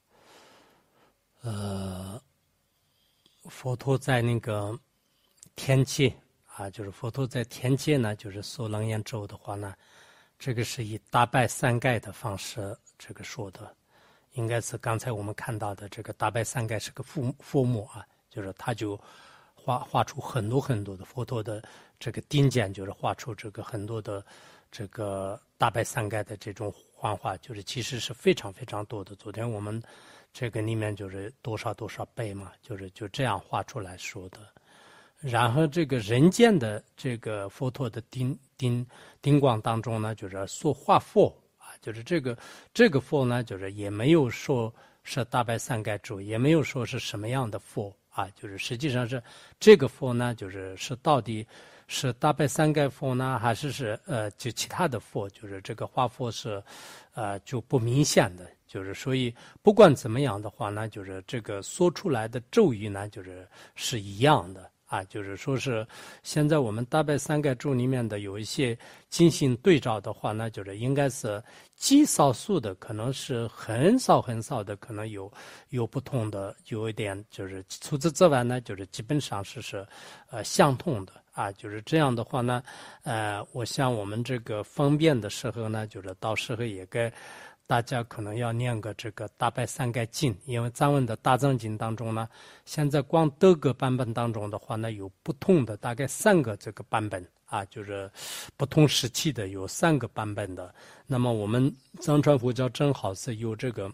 佛陀在那个天界啊，就是佛陀在天界呢，就是说楞严咒的话呢，这个是以大拜三盖的方式这个说的，应该是刚才我们看到的这个大拜三盖是个佛母啊，就是他就画出很多很多的佛陀的这个定见，就是画出这个很多的这个大拜三盖的这种幻化，就是其实是非常非常多的。昨天我们这个里面就是多少倍嘛，就这样画出来说的。然后这个人间的这个佛陀的丁光当中呢，就是说画佛啊，就是这个佛呢，就是也没有说是大拜三盖咒，也没有说是什么样的佛啊，就是实际上是这个佛呢，就是到底是大拜三盖佛呢，还是就其他的佛，就是这个画佛是就不明显的。就是所以不管怎么样的话呢，就是这个说出来的咒语呢，是一样的啊，就是说是现在我们大拜三盖咒里面的有一些进行对照的话呢，就是应该是极少数的，可能是很少的，可能有不同的，有一点就是除此之外呢，就是基本上是相同的啊，就是这样的话呢，我想我们这个方便的时候呢，就是到时候也该。大家可能要念个这个大拜三盖经，因为藏文的大藏经当中呢，现在光德格版本当中的话呢，有不同的大概3个这个版本啊，就是不同时期的有3个版本的。那么我们藏传佛教正好是有这个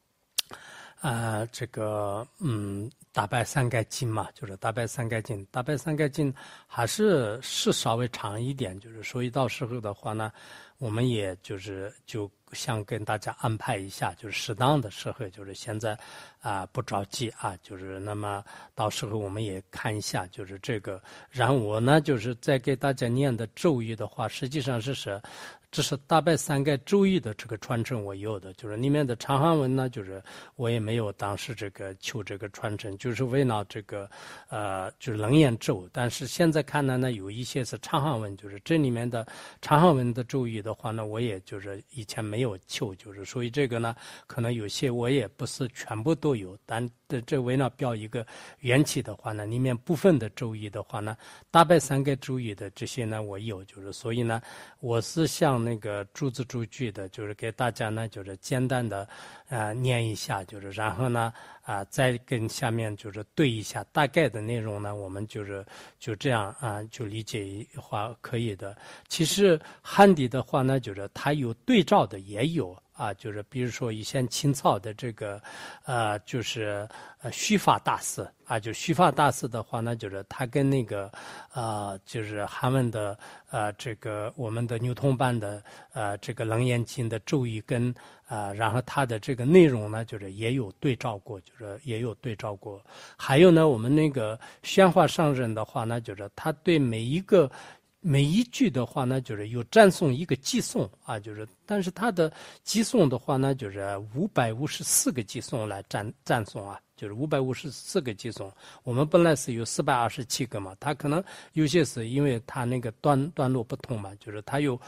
大拜三盖经嘛，就是大拜三盖经，大拜三盖经还是稍微长一点，就是所以到时候的话呢，我们也就想跟大家安排一下，就是适当的时候，就是现在不着急啊，就是那么到时候我们也看一下，就是这个。然后我呢，就是在给大家念的咒语的话，实际上这是大拜三盖咒语的这个传承我有的，就是里面的长汉文呢，就是我也没有当时这个求这个传承，就是为了这个就是楞严咒。但是现在看来呢，有一些是长汉文，就是这里面的长汉文的咒语的话呢，我也就是以前没有求，就是所以这个呢，可能有些我也不是全部都有，但这为了标一个缘起的话呢，里面部分的咒语的话呢，大拜三盖咒语的这些呢我有，就是所以呢，我是想那个逐字逐句的，就是给大家呢，就是简单的念一下，就是然后呢再跟下面就是对一下大概的内容呢，我们就这样就理解的话可以的。其实汉地的话呢，就是它有对照的也有啊，就是比如说以前清朝的这个就是虚法大师啊，就虚法大师的话呢，就是他跟那个就是韩文的这个我们的牛通版的这个楞严经的咒语跟然后它的这个内容呢，就是也有对照过，就是也有对照过。还有呢，我们那个宣化上人的话呢，就是他对每一句的话呢，就是有赞颂一个寄颂啊，就是但是他的寄颂的话呢，就是554个寄颂来赞颂啊，就是554个寄颂。我们本来是有427个嘛，他可能有些是因为他那个段落不同嘛，就是他有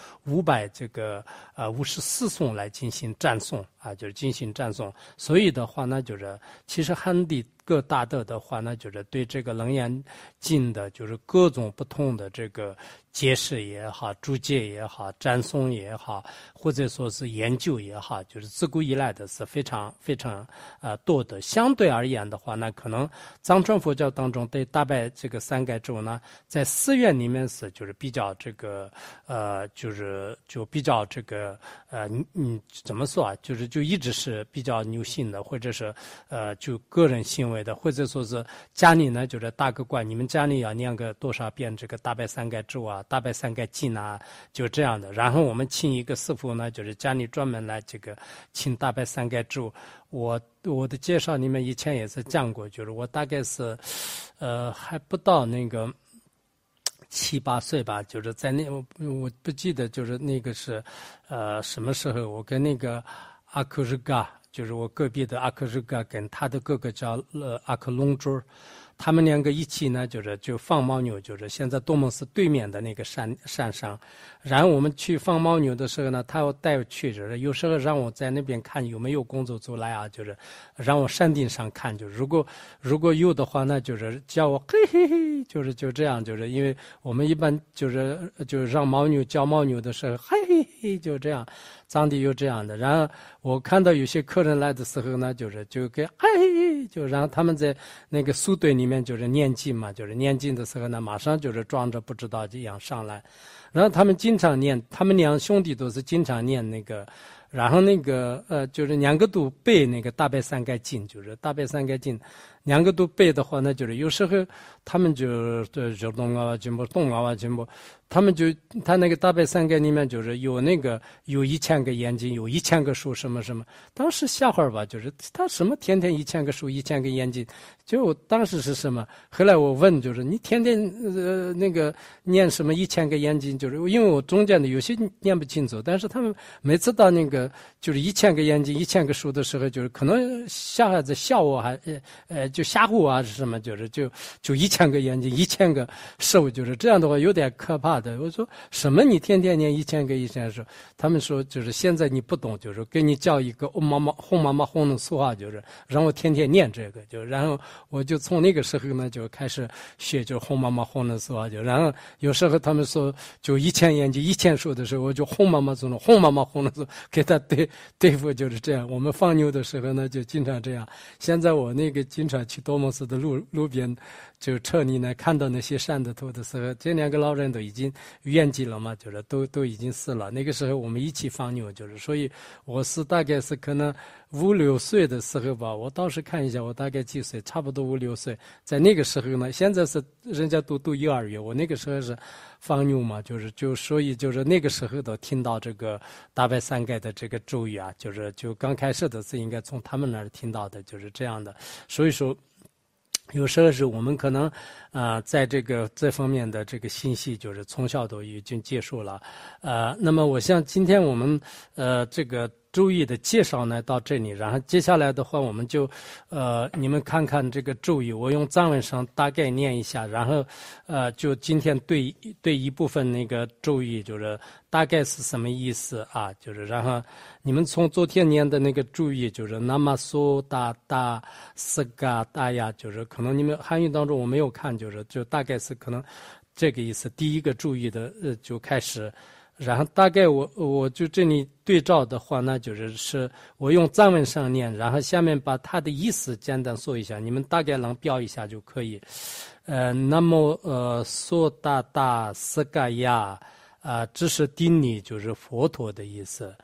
54颂来进行赞颂啊，就是进行赞颂。所以的话呢，就是其实汉地各大德的话呢，就是对这个楞严经的，就是各种不同的这个解释也好、注解也好、赞颂也好，或者说是研究也好，就是自古以来的是非常非常多的。相对而言的话呢，可能藏传佛教当中对大拜这个三盖咒呢，在寺院里面是就是比较这个就比较这个怎么说啊？就一直是比较牛信的，或者是就个人行为的，或者说是家里呢就是大个观，你们家里要念个多少遍这个大拜三盖咒啊、大拜三盖经啊，就这样的。然后我们请一个师傅呢，就是家里专门来这个请大拜三盖咒。我的介绍里面以前也是讲过，就是我大概是还不到那个7、8岁吧，就是在我不记得就是那个是什么时候，我跟那个阿克日嘎，就是我隔壁的阿克日嘎跟他的哥哥叫阿克隆珠，他们两个一起呢，就放牦牛，就是现在多蒙寺对面的那个山上。然后我们去放牦牛的时候呢，他要带我去，就是有时候让我在那边看有没有工作出来啊，就是让我山顶上看，就是如果有的话呢，就是叫我嘿嘿嘿，就这样，就是因为我们一般就是让牦牛叫牦牛的时候，嘿嘿嘿，就这样，藏地有这样的。然后我看到有些客人来的时候呢，就给嘿嘿嘿，就然后他们在那个宿队里面就是念经嘛，就是念经的时候呢，马上就是装着不知道这样上来，然后他们经常念，他们两兄弟都是经常念那个，然后那个就是两个都背那个大拜三盖经，就是大拜三盖经，两个都背的话呢，就是有时候他们就东啊经不东啊经不，他那个大拜三盖里面就是有1000个眼睛，有1000个数什么什么。当时小孩吧，就是他什么天天1000个数1000个眼睛，就当时是什么？后来我问，就是你天天那个念什么1000个眼睛，就是因为我中间的有些念不清楚，但是他们每次到那个就是1000个眼睛1000个数的时候，就是可能小孩子笑我还就吓唬啊是什么，就1000个眼睛1000个手，就是这样的话有点可怕的。我说什么你天天念1000个1000个手？他们说就是现在你不懂，就是给你教一个红妈妈红的俗话，就是让我天天念这个，就然后我就从那个时候呢就开始学，就红妈妈红的俗话，就然后有时候他们说就1000眼睛1000手的时候，我就红妈妈红的俗给他对付，就是这样。我们放牛的时候呢就经常这样。现在我那个经常去多蒙寺的路边就车里呢看到那些山的头的时候，这两个老人都已经圆寂了嘛，就是都已经死了。那个时候我们一起放牛，就是所以我是大概是可能5、6岁的时候吧，我倒是看一下我大概几岁，差不多5、6岁。在那个时候呢，现在是人家都读幼儿园，我那个时候是放牛嘛，所以就是那个时候都听到这个大拜三盖的这个咒语啊，就刚开始的是应该从他们那儿听到的，就是这样的。所以说有时候是我们可能在这方面的这个信息就是从小都已经接触了。那么我想今天我们这个咒语的介绍呢到这里，然后接下来的话我们就你们看看这个咒语，我用藏文上大概念一下，然后就今天对一部分那个咒语就是大概是什么意思啊，就是然后你们从昨天念的那个咒语就是那么苏达达斯嘎达呀，就是可能你们汉语当中我没有看，就大概是可能这个意思。第一个咒语的就开始，然后大概我就这里对照的话呢，就是我用藏文上念，然后下面把它的意思简单说一下，你们大概能标一下就可以。那么苏达达斯嘎呀这是定力，就是佛陀的意思。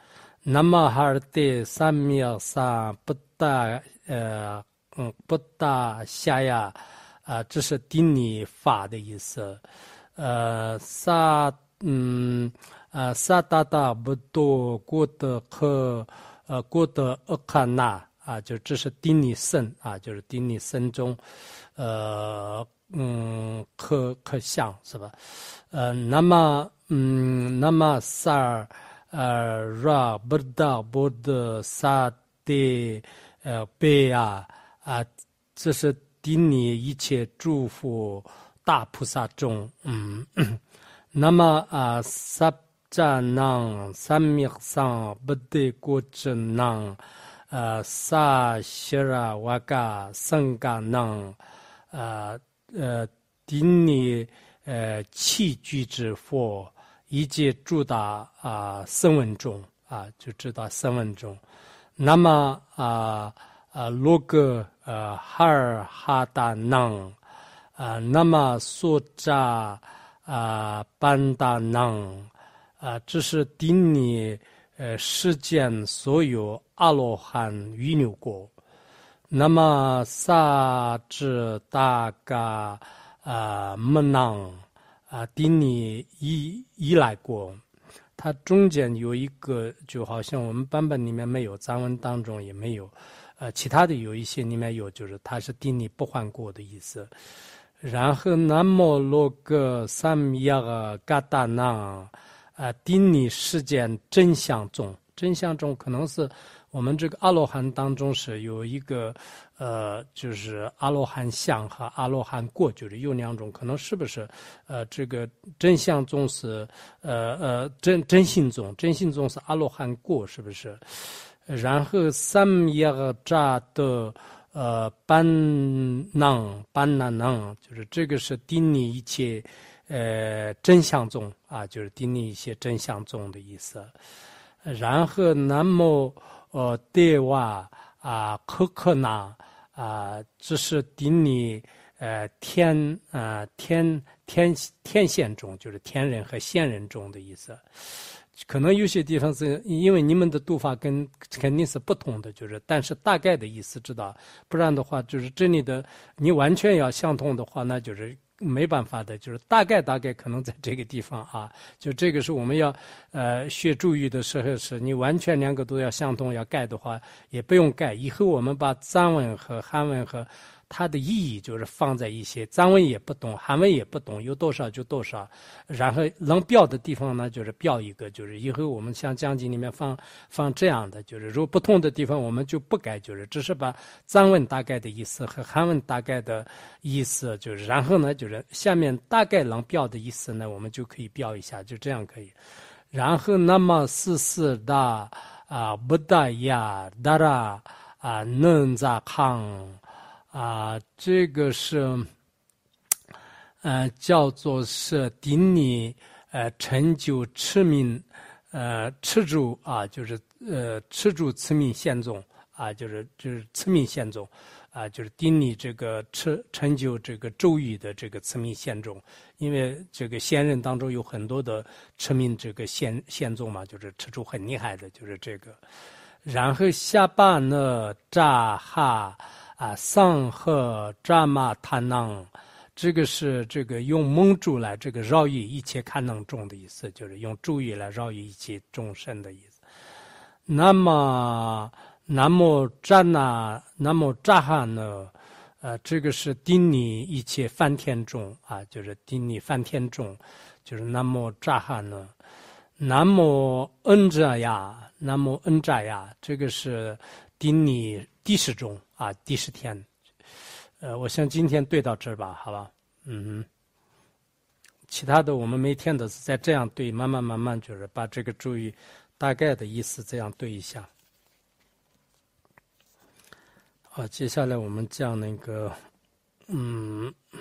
那么哈尔的三米三不大不大下呀这是顶你法的意思。萨萨达达不多过的过的卡纳就这是顶你圣就是顶你圣中可像是吧？那么萨尔ra不达不的萨的贝这是顶你一切祝福大菩萨中那么萨扎囊三密桑不得过之囊萨西拉瓦嘎僧嘎囊顶你器具之佛一切诸大声闻中就知道声闻中。那么罗格哈尔哈达囊那么苏扎班达囊这是顶你世间所有阿罗汉预流过。那么萨智大嘎木囊顶你依赖过。它中间有一个就好像我们版本里面没有，藏文当中也没有其他的有一些里面有，就是它是顶你不还过的意思。然后南无罗格三米亚嘎达囊顶你世间真相中，真相中可能是我们这个阿罗汉当中是有一个就是阿罗汉相和阿罗汉过，就是有两种，可能是不是这个真相中是真心中，真心中是阿罗汉过，是不是？然后三米亚扎的班囊就是这个是顶你一切真相中就是顶你一些真相中的意思。然后南无德瓦可可那这是顶你天仙中，就是天人和仙人中的意思。可能有些地方是因为你们的读法肯定是不同的，就是但是大概的意思知道，不然的话就是这里的你完全要相同的话，那就是没办法的，就是大概可能在这个地方就这个是我们要学注语的时候，是你完全两个都要相同，要改的话也不用改。以后我们把藏文和汉文和它的意义就是放在一些藏文也不懂，汉文也不懂，有多少就多少，然后能标的地方呢就是标一个，就是以后我们像讲经里面放这样的，就是如果不同的地方我们就不改，就是只是把藏文大概的意思和汉文大概的意思，就是然后呢就是下面大概能标的意思呢我们就可以标一下，就这样可以。然后那么四大不达呀达拉能扎康这个是叫做是顶你成就持名持住就是持住持名宪宗就是持名宪宗就是顶你这个成就这个咒语的这个持名宪宗。因为这个仙人当中有很多的持名这个宪宗嘛，就是持住很厉害的，就是这个。然后下巴呢扎哈桑和扎玛塔囊，这个是这个用蒙珠来这个绕于一切堪能众的意思，就是用注语来绕于一切众生的意思。那么南无扎哈呢这个是顶你一切梵天众就是顶你梵天众，就是南无扎哈呢。南无恩扎呀，南无恩扎呀，这个是顶你第十种第十天。我想今天对到这儿吧，好吧？其他的我们每天都是在这样对，慢慢就是把这个注意大概的意思这样对一下。好，接下来我们讲那个